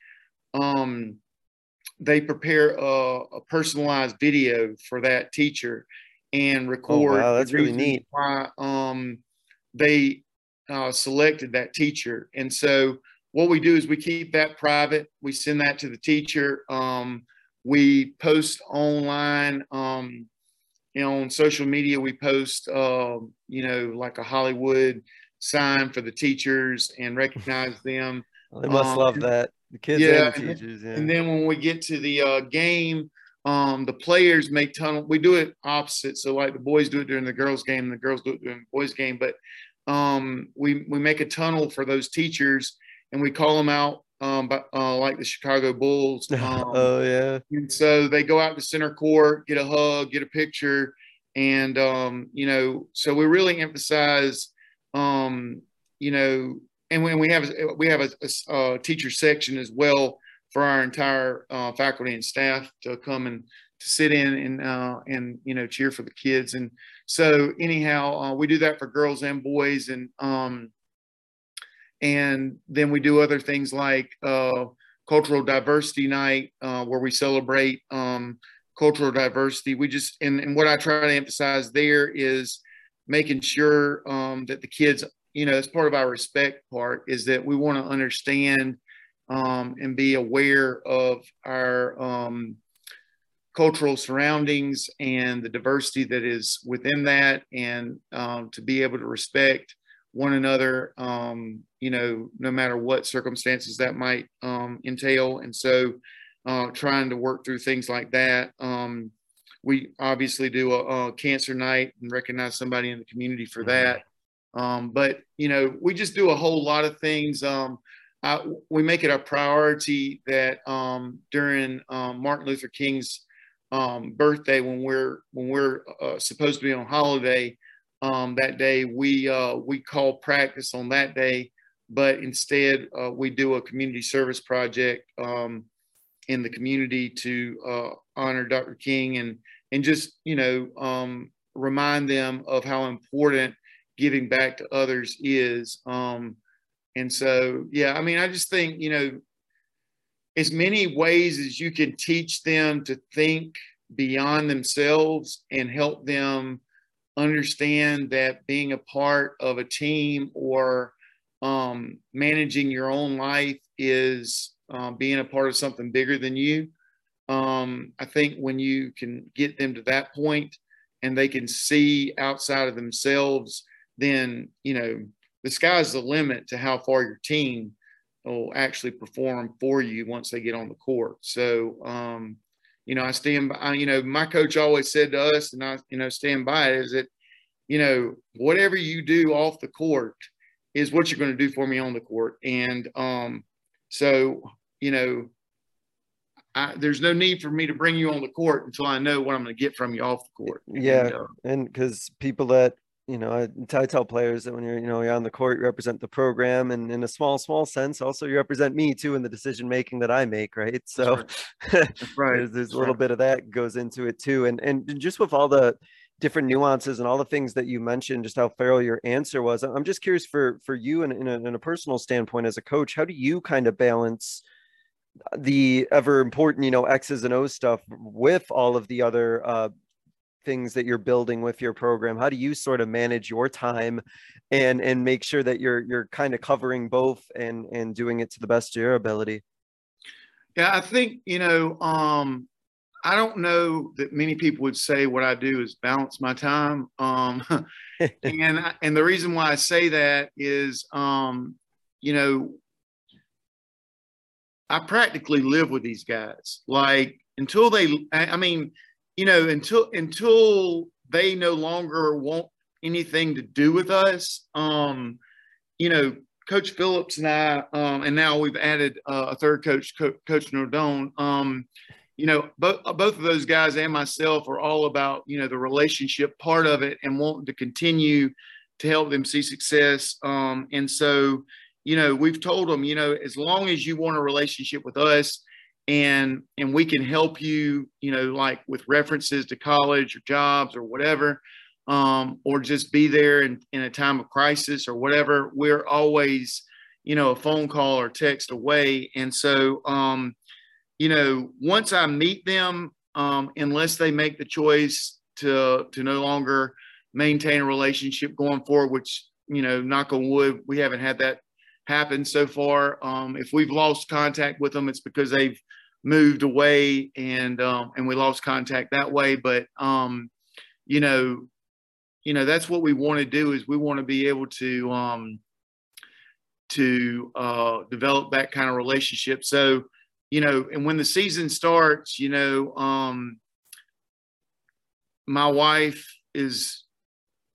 um, they prepare a, a personalized video for that teacher and record. Oh, wow, that's the really reasons neat. Why um, they uh, selected that teacher. And so what we do is we keep that private. We send that to the teacher. Um, we post online, um, you know, on social media. We post, uh, you know, like a Hollywood sign for the teachers and recognize them. Well, they must Um, love that. The kids yeah, and the and then, teachers. Yeah. and then when we get to the uh, game, um, the players make tunnel. We do it opposite. So like the boys do it during the girls' game, and the girls do it during the boys' game. But um, we we make a tunnel for those teachers, and we call them out um, but, uh, like the Chicago Bulls. Um, oh yeah. And so they go out to center court, get a hug, get a picture. And, um, you know, so we really emphasize, um, you know, and when we have, we have a, a, a teacher section as well for our entire uh, faculty and staff to come and to sit in and, uh, and, you know, cheer for the kids. And so anyhow, uh, we do that for girls and boys. And, um, and then we do other things like, uh, cultural diversity night, uh, where we celebrate, um, cultural diversity. We just, and, and what I try to emphasize there is making sure um, that the kids, you know, as part of our respect part is that we want to understand um, and be aware of our um, cultural surroundings and the diversity that is within that, and um, to be able to respect one another, um, you know, no matter what circumstances that might um, entail. And so, Uh, trying to work through things like that. Um, we obviously do a, a cancer night and recognize somebody in the community for that. Um, but, you know, we just do a whole lot of things. Um, I, we make it a priority that um, during um, Martin Luther King's um, birthday, when we're when we're uh, supposed to be on holiday um, that day, we uh, we call practice on that day, but instead uh, we do a community service project um, in the community to uh, honor Doctor King and and just, you know, um, remind them of how important giving back to others is. Um, and so, yeah, I mean, I just think, you know, as many ways as you can teach them to think beyond themselves and help them understand that being a part of a team or um, managing your own life is Um, being a part of something bigger than you. Um, I think when you can get them to that point and they can see outside of themselves, then, you know, the sky's the limit to how far your team will actually perform for you once they get on the court. So, um, you know, I stand by, you know, my coach always said to us, and I, you know, stand by it, is that, you know, whatever you do off the court is what you're going to do for me on the court. And um, so, you know, I, there's no need for me to bring you on the court until I know what I'm going to get from you off the court. Yeah. And, uh, and because people that, you know, I, I tell players that when you're, you know, you're on the court, you represent the program, and in a small, small sense, also you represent me too in the decision making that I make, right? So that's right. That's right. there's, there's That's a little right. bit of that goes into it too. And and just with all the different nuances and all the things that you mentioned, just how thorough your answer was, I'm just curious for for you in, in, a, in a personal standpoint as a coach, how do you kind of balance the ever important, you know, X's and O's stuff with all of the other uh, things that you're building with your program? How do you sort of manage your time and and make sure that you're you're kind of covering both and and doing it to the best of your ability? Yeah, I think, you know, um, I don't know that many people would say what I do is balance my time. Um, and and the reason why I say that is, um, you know, I practically live with these guys. Like until they, I mean, you know, until until they no longer want anything to do with us. Um, you know, Coach Phillips and I, um, and now we've added uh, a third coach, Co- Coach Nordone. Um, you know, both both of those guys and myself are all about, you know, the relationship part of it and wanting to continue to help them see success. Um, and so, you know, we've told them, you know, as long as you want a relationship with us and and we can help you, you know, like with references to college or jobs or whatever, um, or just be there in, in a time of crisis or whatever, we're always, you know, a phone call or text away. And so, um, you know, once I meet them, um, unless they make the choice to to no longer maintain a relationship going forward, which, you know, knock on wood, we haven't had that happen so far. Um, if we've lost contact with them, it's because they've moved away and um, and we lost contact that way. But um, you know, you know, that's what we want to do, is we want to be able to um, to uh, develop that kind of relationship. So, you know, and when the season starts, you know, um, my wife is,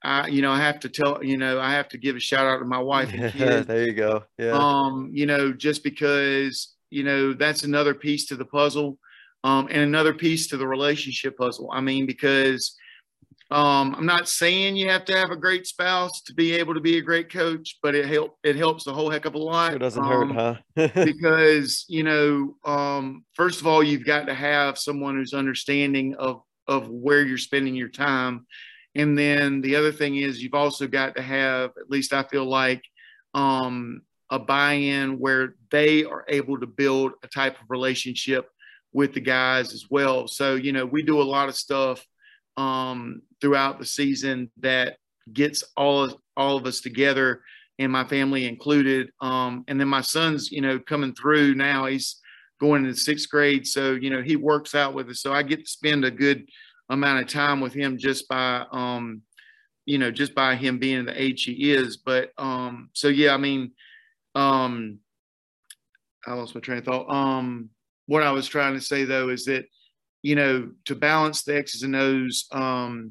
I, you know, I have to tell, you know, I have to give a shout out to my wife and kids. There you go. Yeah. Um, you know, just because, you know, that's another piece to the puzzle, um, and another piece to the relationship puzzle. I mean, because um, I'm not saying you have to have a great spouse to be able to be a great coach, but it help it helps a whole heck of a lot. It doesn't um, hurt, huh? because, you know, um, first of all, you've got to have someone who's understanding of of where you're spending your time. And then the other thing is you've also got to have, at least I feel like, um, a buy-in where they are able to build a type of relationship with the guys as well. So, you know, we do a lot of stuff um, throughout the season that gets all of, all of us together, and my family included. Um, and then my son's, you know, coming through now. He's going into sixth grade. So, you know, he works out with us. So I get to spend a good amount of time with him just by, um, you know, just by him being the age he is. But um, so, yeah, I mean, um, I lost my train of thought. Um, what I was trying to say, though, is that, you know, to balance the X's and O's um,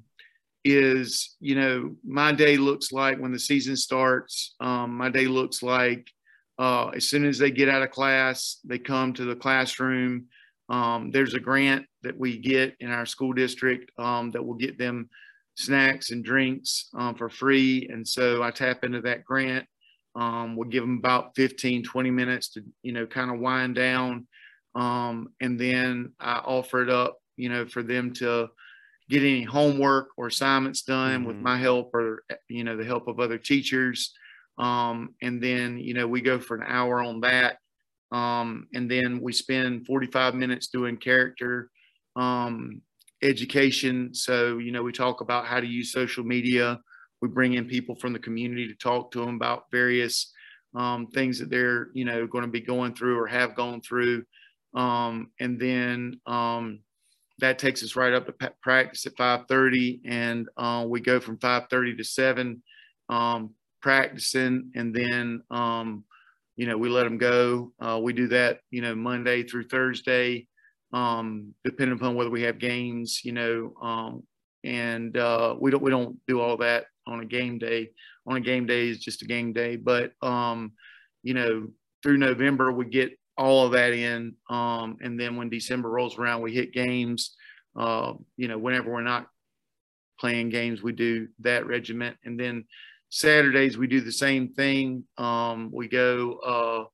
is, you know, my day looks like when the season starts, um, my day looks like uh, as soon as they get out of class, they come to the classroom. Um, there's a grant that we get in our school district um, that will get them snacks and drinks um, for free. And so I tap into that grant. Um, we'll give them about fifteen, twenty minutes to, you know, kind of wind down. Um, and then I offer it up, you know, for them to get any homework or assignments done mm-hmm. with my help or, you know, the help of other teachers. Um, and then, you know, we go for an hour on that. Um, and then we spend forty-five minutes doing character um, education. So, you know, we talk about how to use social media. We bring in people from the community to talk to them about various um, things that they're, you know, going to be going through or have gone through. Um, and then um, that takes us right up to practice at five thirty. And uh, we go from five thirty to seven um, practicing. And then, um, you know, we let them go. Uh, we do that, you know, Monday through Thursday, um, depending upon whether we have games, you know, um, and uh, we don't we don't do all that on a game day. On a game day is just a game day. But, um, you know, through November, we get all of that in. Um, and then when December rolls around, we hit games. Uh, you know, whenever we're not playing games, we do that regiment. And then Saturdays, we do the same thing. Um, we go, uh,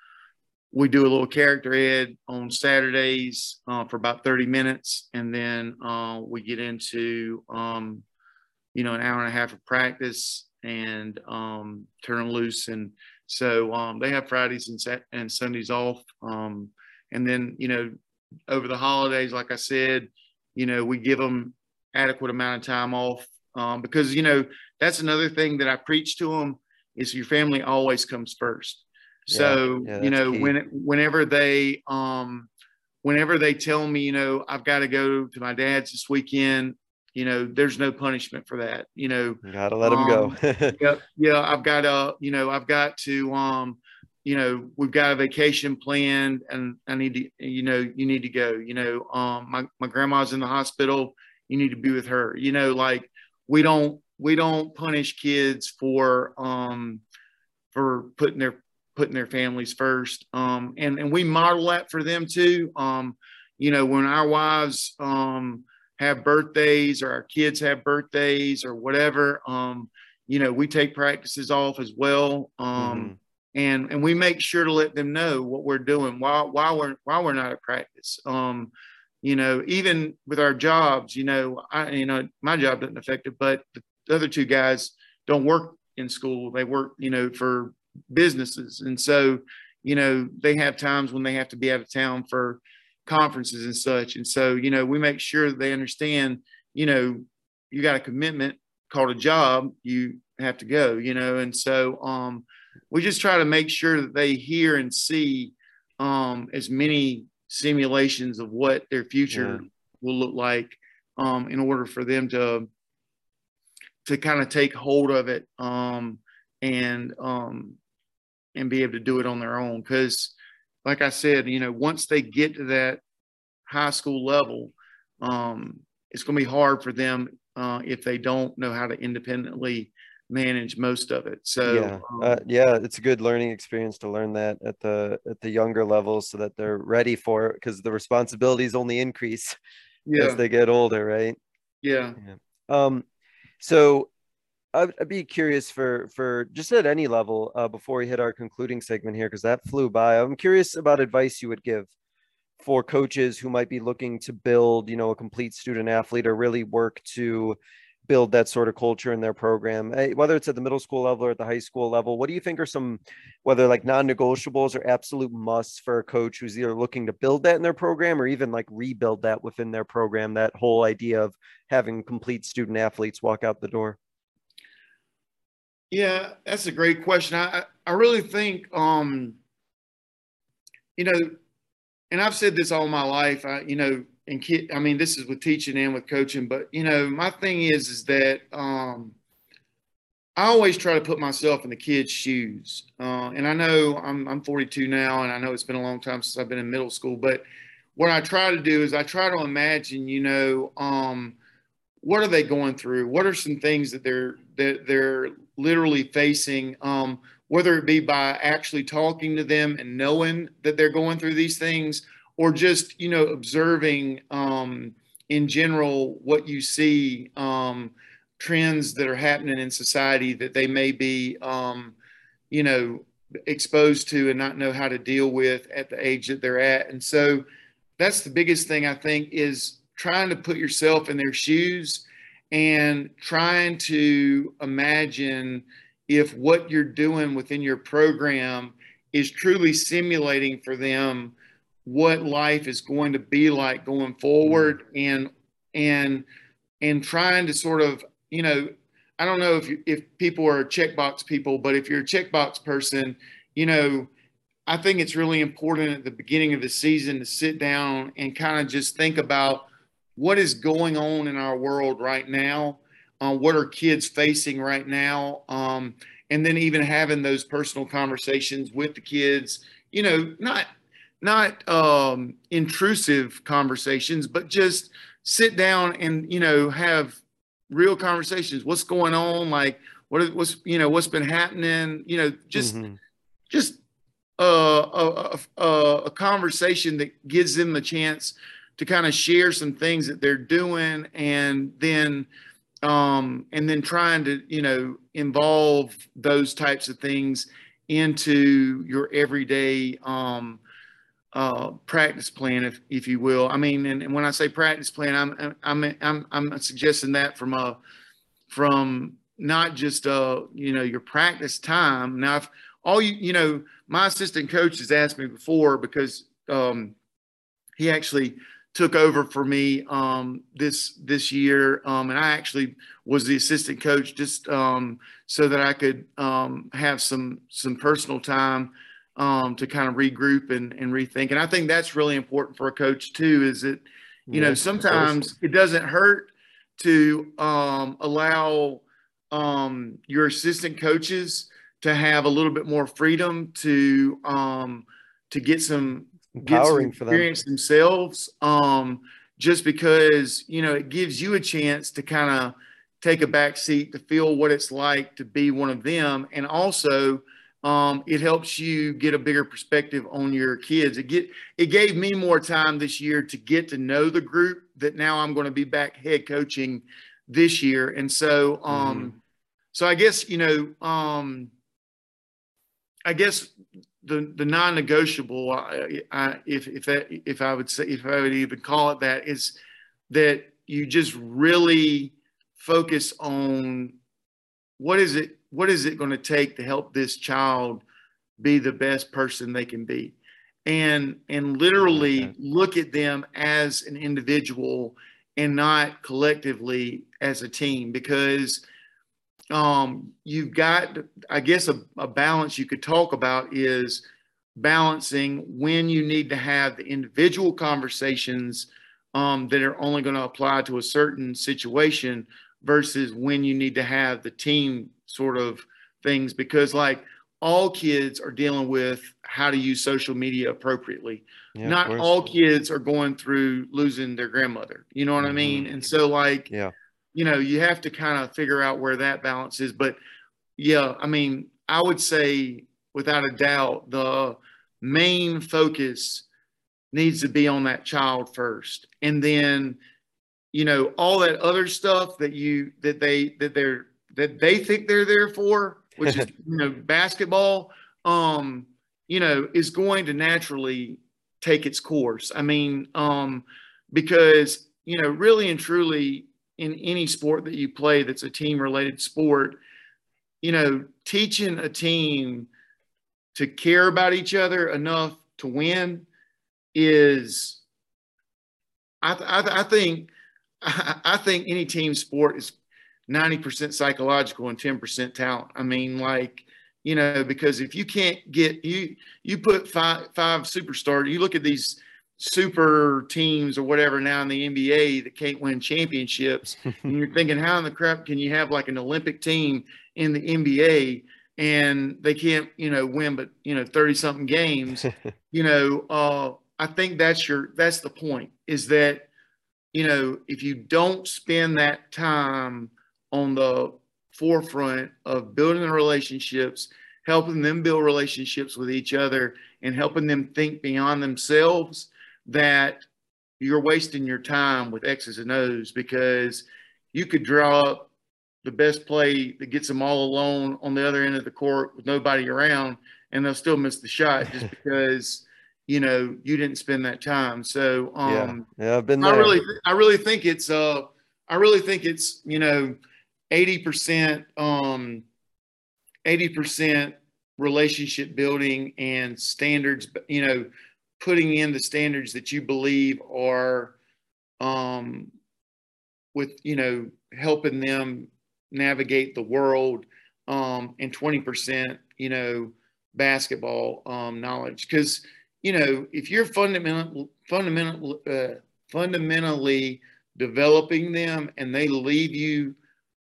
we do a little character ed on Saturdays uh, for about thirty minutes. And then uh, we get into, um, you know, an hour and a half of practice and um, turn them loose. And so um, they have Fridays and, Sat- and Sundays off. Um, and then, you know, over the holidays, like I said, you know, we give them adequate amount of time off um, because, you know, that's another thing that I preach to them is your family always comes first. So, yeah, yeah, you know, key. when, whenever they, um, whenever they tell me, you know, I've got to go to my dad's this weekend, you know, there's no punishment for that. You know, you gotta let um, them go. yeah, yeah, I've got to, you know, I've got to, um, you know, we've got a vacation planned, and I need to, you know, you need to go. You know, um, my my grandma's in the hospital. You need to be with her. You know, like we don't we don't punish kids for um for putting their putting their families first. Um, and and we model that for them too. Um, you know, when our wives um. have birthdays or our kids have birthdays or whatever, um, you know, we take practices off as well. Um, mm-hmm. and, and we make sure to let them know what we're doing while, while we're, while we're not at practice. Um, you know, even with our jobs, you know, I, you know, my job doesn't affect it, but the other two guys don't work in school. They work, you know, for businesses. And so, you know, they have times when they have to be out of town for conferences and such. And so, you know, we make sure that they understand, you know, you got a commitment called a job, you have to go, you know. And so um, we just try to make sure that they hear and see um, as many simulations of what their future yeah. will look like um, in order for them to, to kind of take hold of it um, and, um, and be able to do it on their own. Because like I said, you know, once they get to that high school level, um, it's going to be hard for them uh, if they don't know how to independently manage most of it. So yeah, um, uh, yeah, it's a good learning experience to learn that at the at the younger levels so that they're ready for it, because the responsibilities only increase as yeah, they get older, right? yeah. Yeah. Um, so I'd, I'd be curious for for just at any level, uh, before we hit our concluding segment here, because that flew by. I'm curious about advice you would give for coaches who might be looking to build, you know, a complete student athlete or really work to build that sort of culture in their program, eh, whether it's at the middle school level or at the high school level. What do you think are some, whether like non-negotiables or absolute musts for a coach who's either looking to build that in their program or even like rebuild that within their program, that whole idea of having complete student athletes walk out the door? Yeah, that's a great question. I I really think um, you know, and I've said this all my life. I you know, and kid, I mean, this is with teaching and with coaching, but you know, my thing is is that um, I always try to put myself in the kid's shoes. Uh, and I know I'm I'm forty-two now, and I know it's been a long time since I've been in middle school, but what I try to do is I try to imagine, you know, um, what are they going through? What are some things that they're that they're literally facing? Um, whether it be by actually talking to them and knowing that they're going through these things, or just you know observing um, in general what you see, um, trends that are happening in society that they may be um, you know exposed to and not know how to deal with at the age that they're at. And so that's the biggest thing, I think, is trying to put yourself in their shoes and trying to imagine if what you're doing within your program is truly simulating for them what life is going to be like going forward. Mm. and and and trying to sort of, you know, I don't know if you, if people are checkbox people, but if you're a checkbox person, you know, I think it's really important at the beginning of the season to sit down and kind of just think about what is going on in our world right now, uh, what are kids facing right now, um, and then even having those personal conversations with the kids. You know, not not um, intrusive conversations, but just sit down and you know have real conversations. What's going on? Like what what's you know what's been happening? You know, just Mm-hmm. just uh, a, a, a conversation that gives them the chance to kind of share some things that they're doing, and then um, and then trying to you know involve those types of things into your everyday um, uh, practice plan, if if you will. I mean, and, and when I say practice plan, I'm I'm I'm I'm suggesting that from a from not just uh you know your practice time. Now, if all you you know, my assistant coach has asked me before, because um, he actually took over for me um, this this year, um, and I actually was the assistant coach just um, so that I could um, have some some personal time um, to kind of regroup and, and rethink. And I think that's really important for a coach too. Is that you know Yeah, sometimes it doesn't hurt to um, allow um, your assistant coaches to have a little bit more freedom to um, to get some get some empowering for them. experience themselves, um, just because you know it gives you a chance to kind of take a back seat to feel what it's like to be one of them, and also um, it helps you get a bigger perspective on your kids. It get it gave me more time this year to get to know the group that now I'm going to be back head coaching this year, and so um, Mm-hmm. so I guess you know um, I guess the the non-negotiable, I, I, if if that, if I would say if I would even call it that, is that you just really focus on what is it what is it going to take to help this child be the best person they can be, and and literally look at them as an individual and not collectively as a team, because um, you've got, I guess, a, a balance you could talk about is balancing when you need to have the individual conversations um, that are only going to apply to a certain situation versus when you need to have the team sort of things, because like all kids are dealing with how to use social media appropriately. Yeah, of Not course. all kids are going through losing their grandmother. You know what I Mm-hmm. mean? And so like, Yeah. you know, you have to kind of figure out where that balance is. But yeah, I mean, I would say without a doubt, the main focus needs to be on that child first. And then, you know, all that other stuff that you, that they, that they're, that they think they're there for, which is, you know, basketball, um, you know, is going to naturally take its course. I mean, um, because, you know, really and truly in any sport that you play that's a team related sport, you know, teaching a team to care about each other enough to win is, I, th- I, th- I think, I, I think any team sport is ninety percent psychological and ten percent talent. I mean, like, you know, because if you can't get, you, you put five, five superstars, you look at these super teams or whatever now in the N B A that can't win championships. And you're thinking, how in the crap can you have like an Olympic team in the N B A and they can't, you know, win, but, you know, thirty something games, you know, uh, I think that's your, that's the point, is that, you know, if you don't spend that time on the forefront of building the relationships, helping them build relationships with each other and helping them think beyond themselves, that you're wasting your time with X's and O's, because you could draw up the best play that gets them all alone on the other end of the court with nobody around, and they'll still miss the shot just because, you know, you didn't spend that time. So, um, yeah, yeah I've been there. I really, I really think it's, uh, I really think it's, you know, eighty percent, um, eighty percent relationship building and standards, you know, putting in the standards that you believe are, um, with, you know, helping them navigate the world, um, and twenty percent, you know, basketball, um, knowledge. Cause, you know, if you're fundamental, fundamental, uh, fundamentally developing them and they leave you,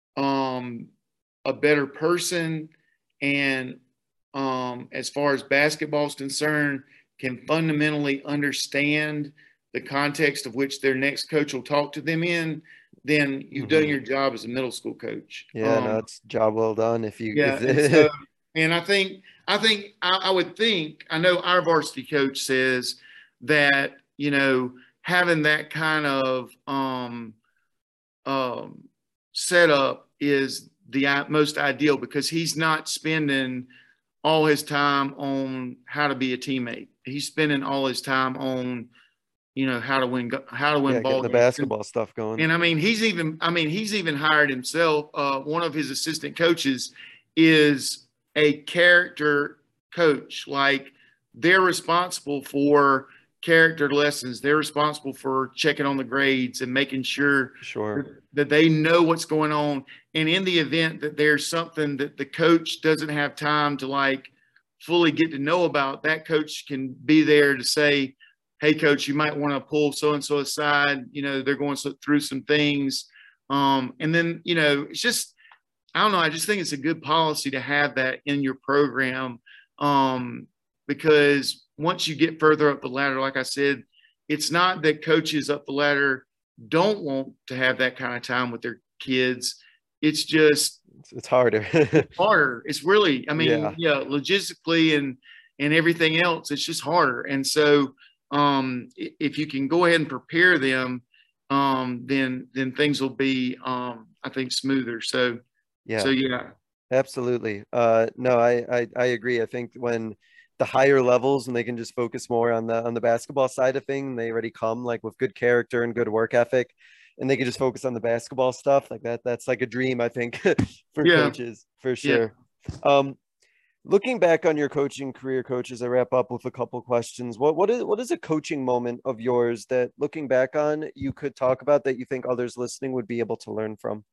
um, a better person, and, um, as far as basketball is concerned, can fundamentally understand the context of which their next coach will talk to them in, then you've mm-hmm. done your job as a middle school coach. Yeah, um, no, it's job well done. If you, yeah, if and, so, and I think, I think, I, I would think, I know our varsity coach says that, you know, having that kind of um, um, setup is the most ideal, because he's not spending all his time on how to be a teammate. He's spending all his time on, you know, how to win, how to win yeah, ball the games. basketball and, stuff going. And I mean, he's even, I mean, he's even hired himself. Uh, one of his assistant coaches is a character coach. Like, they're responsible for character lessons. They're responsible for checking on the grades and making sure sure. that, that they know what's going on. And in the event that there's something that the coach doesn't have time to like fully get to know about, that coach can be there to say, hey, coach, you might want to pull so-and-so aside. You know, they're going through some things. Um, and then, you know, it's just, I don't know. I just think it's a good policy to have that in your program, um, because once you get further up the ladder, like I said, it's not that coaches up the ladder don't want to have that kind of time with their kids. It's just, it's harder. It's harder. It's really, I mean, yeah. yeah, logistically and, and everything else, it's just harder. And so, um, if you can go ahead and prepare them, um, then, then things will be, um, I think, smoother. So, yeah, so yeah, absolutely. Uh, no, I, I, I agree. I think when the higher levels, and they can just focus more on the, on the basketball side of things, they already come like with good character and good work ethic, and they can just focus on the basketball stuff like that. That's like a dream, I think, for yeah. coaches, for sure. Yeah. Um, looking back on your coaching career, coaches, I wrap up with a couple questions. What, what is, what is a coaching moment of yours that, looking back on, you could talk about that you think others listening would be able to learn from?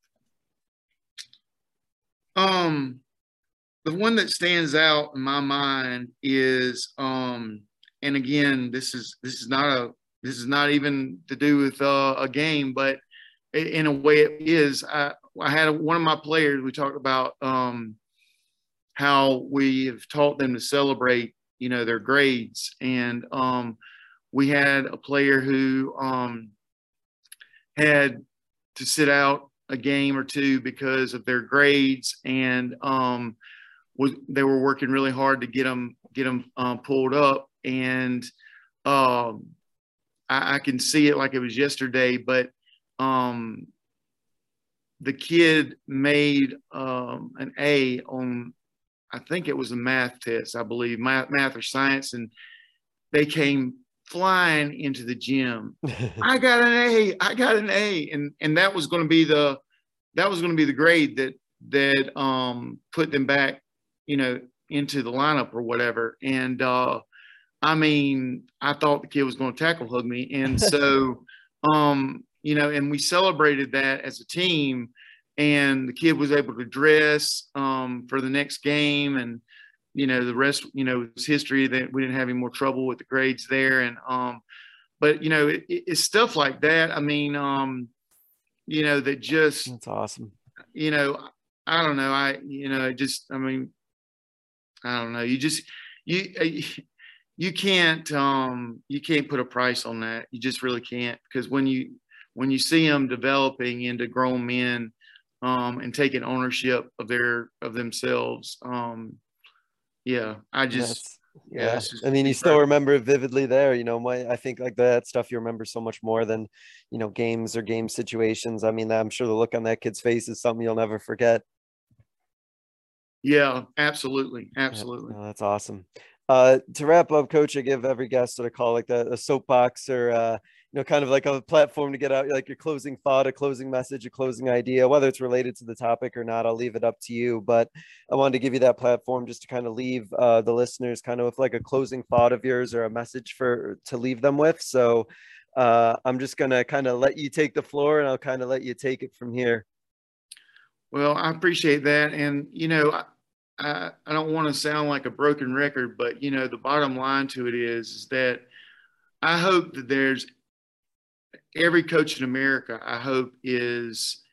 Um, the one that stands out in my mind is, um, and again, this is, this is not a, this is not even to do with uh, a game, but in a way it is. I, I had a, one of my players, we talked about um, how we have taught them to celebrate, you know, their grades. And um, we had a player who um, had to sit out a game or two because of their grades, and um, was, they were working really hard to get them get them um, pulled up. And um, I, I can see it like it was yesterday, but um, the kid made um, an A on, I think it was a math test, I believe, math, math or science, and they came flying into the gym. I got an A, I got an A. And, and that was going to be the, that was going to be the grade that, that um, put them back, you know, into the lineup or whatever. And uh, I mean, I thought the kid was going to tackle hug me. And so, um, you know, and we celebrated that as a team, and the kid was able to dress um, for the next game. And, you know, the rest, you know, was history. That we didn't have any more trouble with the grades there. And, um, but, you know, it, it's stuff like that. I mean, um, you know, that just, that's awesome. You know, I don't know. I, you know, just, I mean, I don't know. You just, you, you can't, um, you can't put a price on that. You just really can't. Because when you, when you see them developing into grown men, um, and taking ownership of their, of themselves, um, yeah, I just, yeah, yeah. yeah. Just I mean, you still remember it vividly there, you know, my, I think like that stuff you remember so much more than, you know, games or game situations. I mean, I'm sure the look on that kid's face is something you'll never forget. Yeah, absolutely. Absolutely. Yeah, no, that's awesome. Uh, to wrap up, Coach, I give every guest what I call like the, a soapbox, or, uh, you know, kind of like a platform to get out, like your closing thought, a closing message, a closing idea, whether it's related to the topic or not. I'll leave it up to you, but I wanted to give you that platform just to kind of leave uh, the listeners kind of with like a closing thought of yours or a message for to leave them with. So uh, I'm just going to kind of let you take the floor, and I'll kind of let you take it from here. Well, I appreciate that. And, you know, I, I, I don't want to sound like a broken record, but, you know, the bottom line to it is, is that I hope that there's every coach in America, I hope, is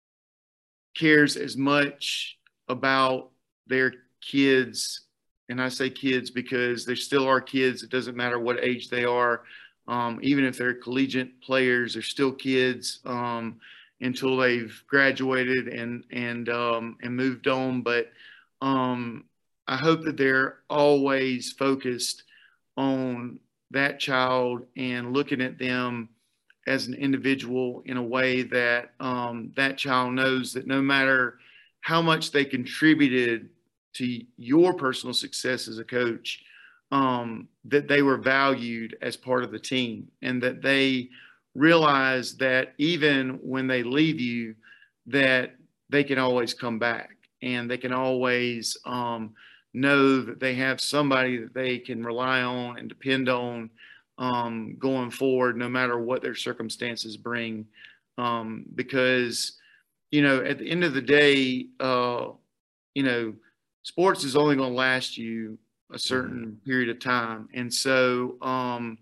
cares as much about their kids. And I say kids because there still are kids. It doesn't matter what age they are. Um, even if they're collegiate players, they're still kids um, until they've graduated and, and, um, and moved on. But um, I hope that they're always focused on that child and looking at them as an individual in a way that um, that child knows that no matter how much they contributed to your personal success as a coach, um, that they were valued as part of the team, and that they realize that even when they leave you, that they can always come back, and they can always um, know that they have somebody that they can rely on and depend on um, going forward, no matter what their circumstances bring. Um, because, you know, at the end of the day, uh, you know, sports is only going to last you a certain mm-hmm. period of time. And so, um,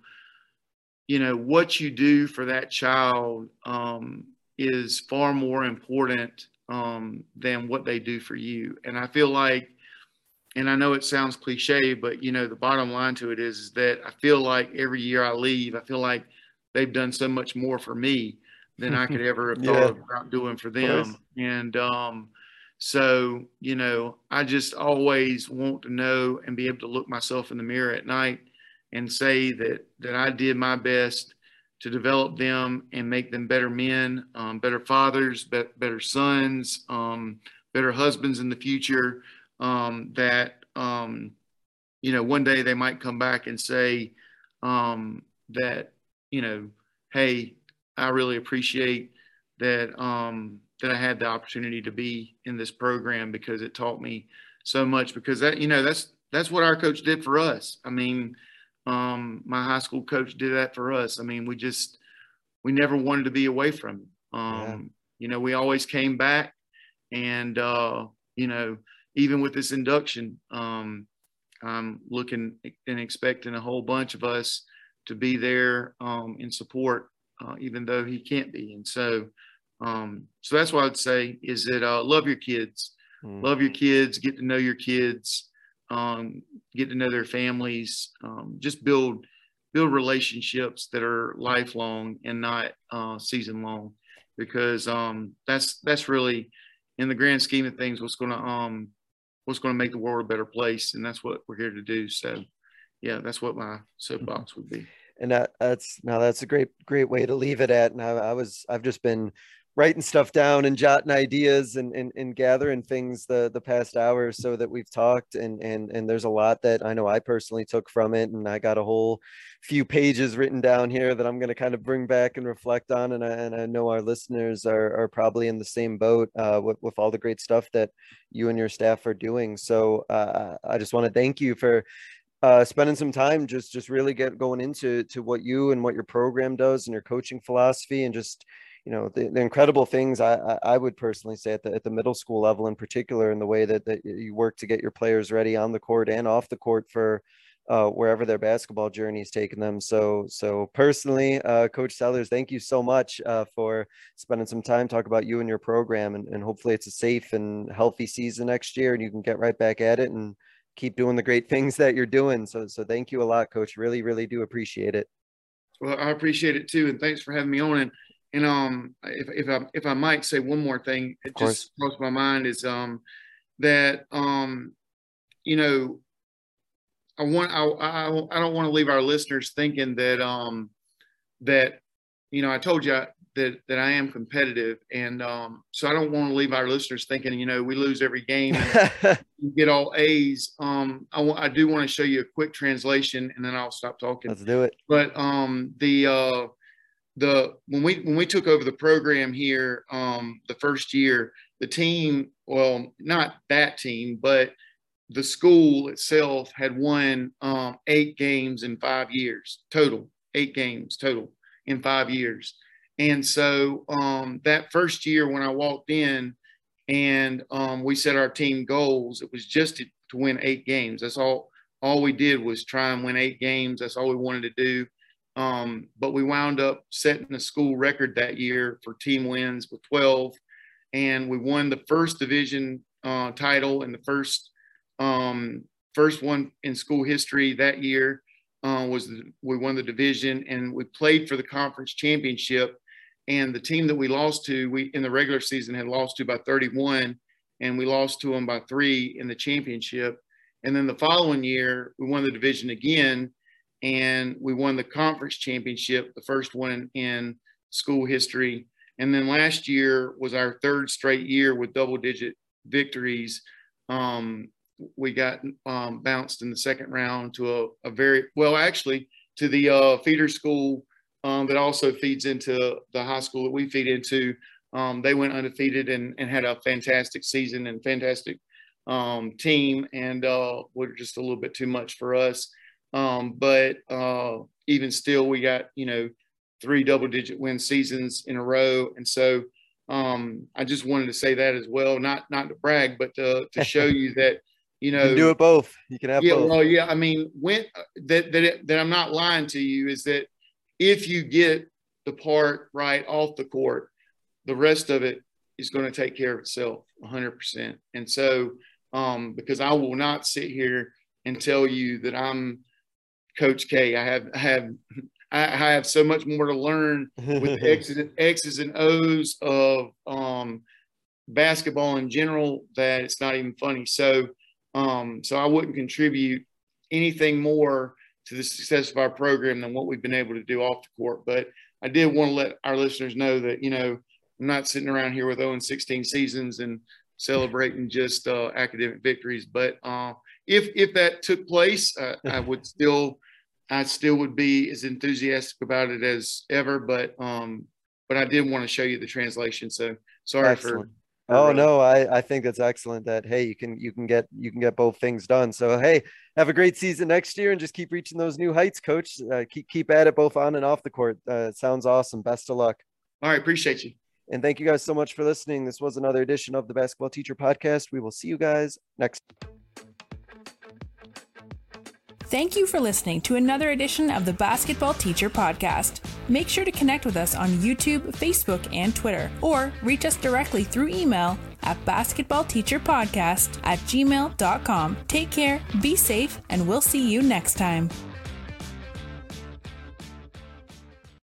you know, what you do for that child um, is far more important um, than what they do for you. And I feel like, and I know it sounds cliche, but, you know, the bottom line to it is, is that I feel like every year I leave, I feel like they've done so much more for me than I could ever have yeah. thought about doing for them. And um, so, you know, I just always want to know and be able to look myself in the mirror at night and say that, that I did my best to develop them and make them better men, um, better fathers, be- better sons, um, better husbands in the future. Um, that, um, you know, one day they might come back and say um, that, you know, hey, I really appreciate that, um, that I had the opportunity to be in this program because it taught me so much. Because that, you know, that's, that's what our coach did for us. I mean, um, my high school coach did that for us. I mean, we just, we never wanted to be away from him. Um, yeah. You know, we always came back, and, uh, you know, even with this induction, um, I'm looking and expecting a whole bunch of us to be there um, in support, uh, even though he can't be. And so, um, so that's what I'd say is that uh, love your kids, mm-hmm. love your kids, get to know your kids, um, get to know their families, um, just build build relationships that are lifelong and not uh, season long. because um, that's that's really, in the grand scheme of things, what's going to um, what's going to make the world a better place, and that's what we're here to do. So, yeah, that's what my soapbox would be. And that, that's now that's a great, great way to leave it at. And I, I was, I've just been writing stuff down and jotting ideas and, and, and gathering things the, the past hour or so that we've talked. And, and, and there's a lot that I know I personally took from it. And I got a whole few pages written down here that I'm going to kind of bring back and reflect on. And I, and I know our listeners are, are probably in the same boat uh, with, with all the great stuff that you and your staff are doing. So uh, I just want to thank you for uh, spending some time just, just really get going into to what you and what your program does and your coaching philosophy, and just, you know, the, the incredible things I, I, I would personally say at the, at the middle school level in particular, in the way that, that you work to get your players ready on the court and off the court for uh, wherever their basketball journey is taking them. So, so personally, uh, Coach Sellers, thank you so much uh, for spending some time talking about you and your program, and, and hopefully it's a safe and healthy season next year and you can get right back at it and keep doing the great things that you're doing. So, so thank you a lot, Coach. Really, really do appreciate it. Well, I appreciate it too. And thanks for having me on. And, and um, if, if I, if I might say one more thing, it just crossed my mind is um, that, um, you know, I want, I, I, I don't want to leave our listeners thinking that, um, that, you know, I told you I, that, that I am competitive. And um, so I don't want to leave our listeners thinking, you know, we lose every game and get all A's. Um, I, w- I do want to show you a quick translation and then I'll stop talking. Let's do it. But um, the, uh, the, when we, when we took over the program here, um, the first year, the team, well, not that team, but the school itself had won um, eight games in five years total, eight games total in five years. And so um, that first year when I walked in and um, we set our team goals, it was just to, to win eight games. That's all, all we did was try and win eight games. That's all we wanted to do. Um, but we wound up setting a school record that year for team wins with twelve. And we won the first division uh, title and the first Um, first one in school history that year uh, was the, we won the division, and we played for the conference championship. And the team that we lost to, we in the regular season had lost to by thirty-one, and we lost to them by three in the championship. And then the following year, we won the division again, and we won the conference championship, the first one in school history. And then last year was our third straight year with double-digit victories. Um, we got um, bounced in the second round to a, a very, well, actually to the uh, feeder school um, that also feeds into the high school that we feed into. Um, they went undefeated and, and had a fantastic season and fantastic um, team, and uh, were just a little bit too much for us. Um, but uh, even still, we got, you know, three double digit win seasons in a row. And so um, I just wanted to say that as well, not, not to brag, but to, to show you that, you know, you can do it both. You can have yeah, both. Well, yeah. I mean, when that that it, that I'm not lying to you is that if you get the part right off the court, the rest of it is going to take care of itself one hundred percent. And so, um, because I will not sit here and tell you that I'm Coach K. I have I have I have so much more to learn with the X's, X's and O's of um, basketball in general that it's not even funny. So. Um, so I wouldn't contribute anything more to the success of our program than what we've been able to do off the court. But I did want to let our listeners know that, you know, I'm not sitting around here with oh and sixteen seasons and celebrating just uh, academic victories. But uh, if if that took place, uh, I would still I still would be as enthusiastic about it as ever. But um, but I did want to show you the translation. So sorry Excellent. for. Oh no, I, I think that's excellent that, hey, you can, you can get, you can get both things done. So, hey, have a great season next year and just keep reaching those new heights, Coach. Uh, keep, keep at it both on and off the court. Uh, it sounds awesome. Best of luck. All right. Appreciate you. And thank you guys so much for listening. This was another edition of the Basketball Teacher Podcast. We will see you guys next. Thank you for listening to another edition of the Basketball Teacher Podcast. Make sure to connect with us on YouTube, Facebook, and Twitter, or reach us directly through email at basketballteacherpodcast at gmail dot com. Take care, be safe, and we'll see you next time.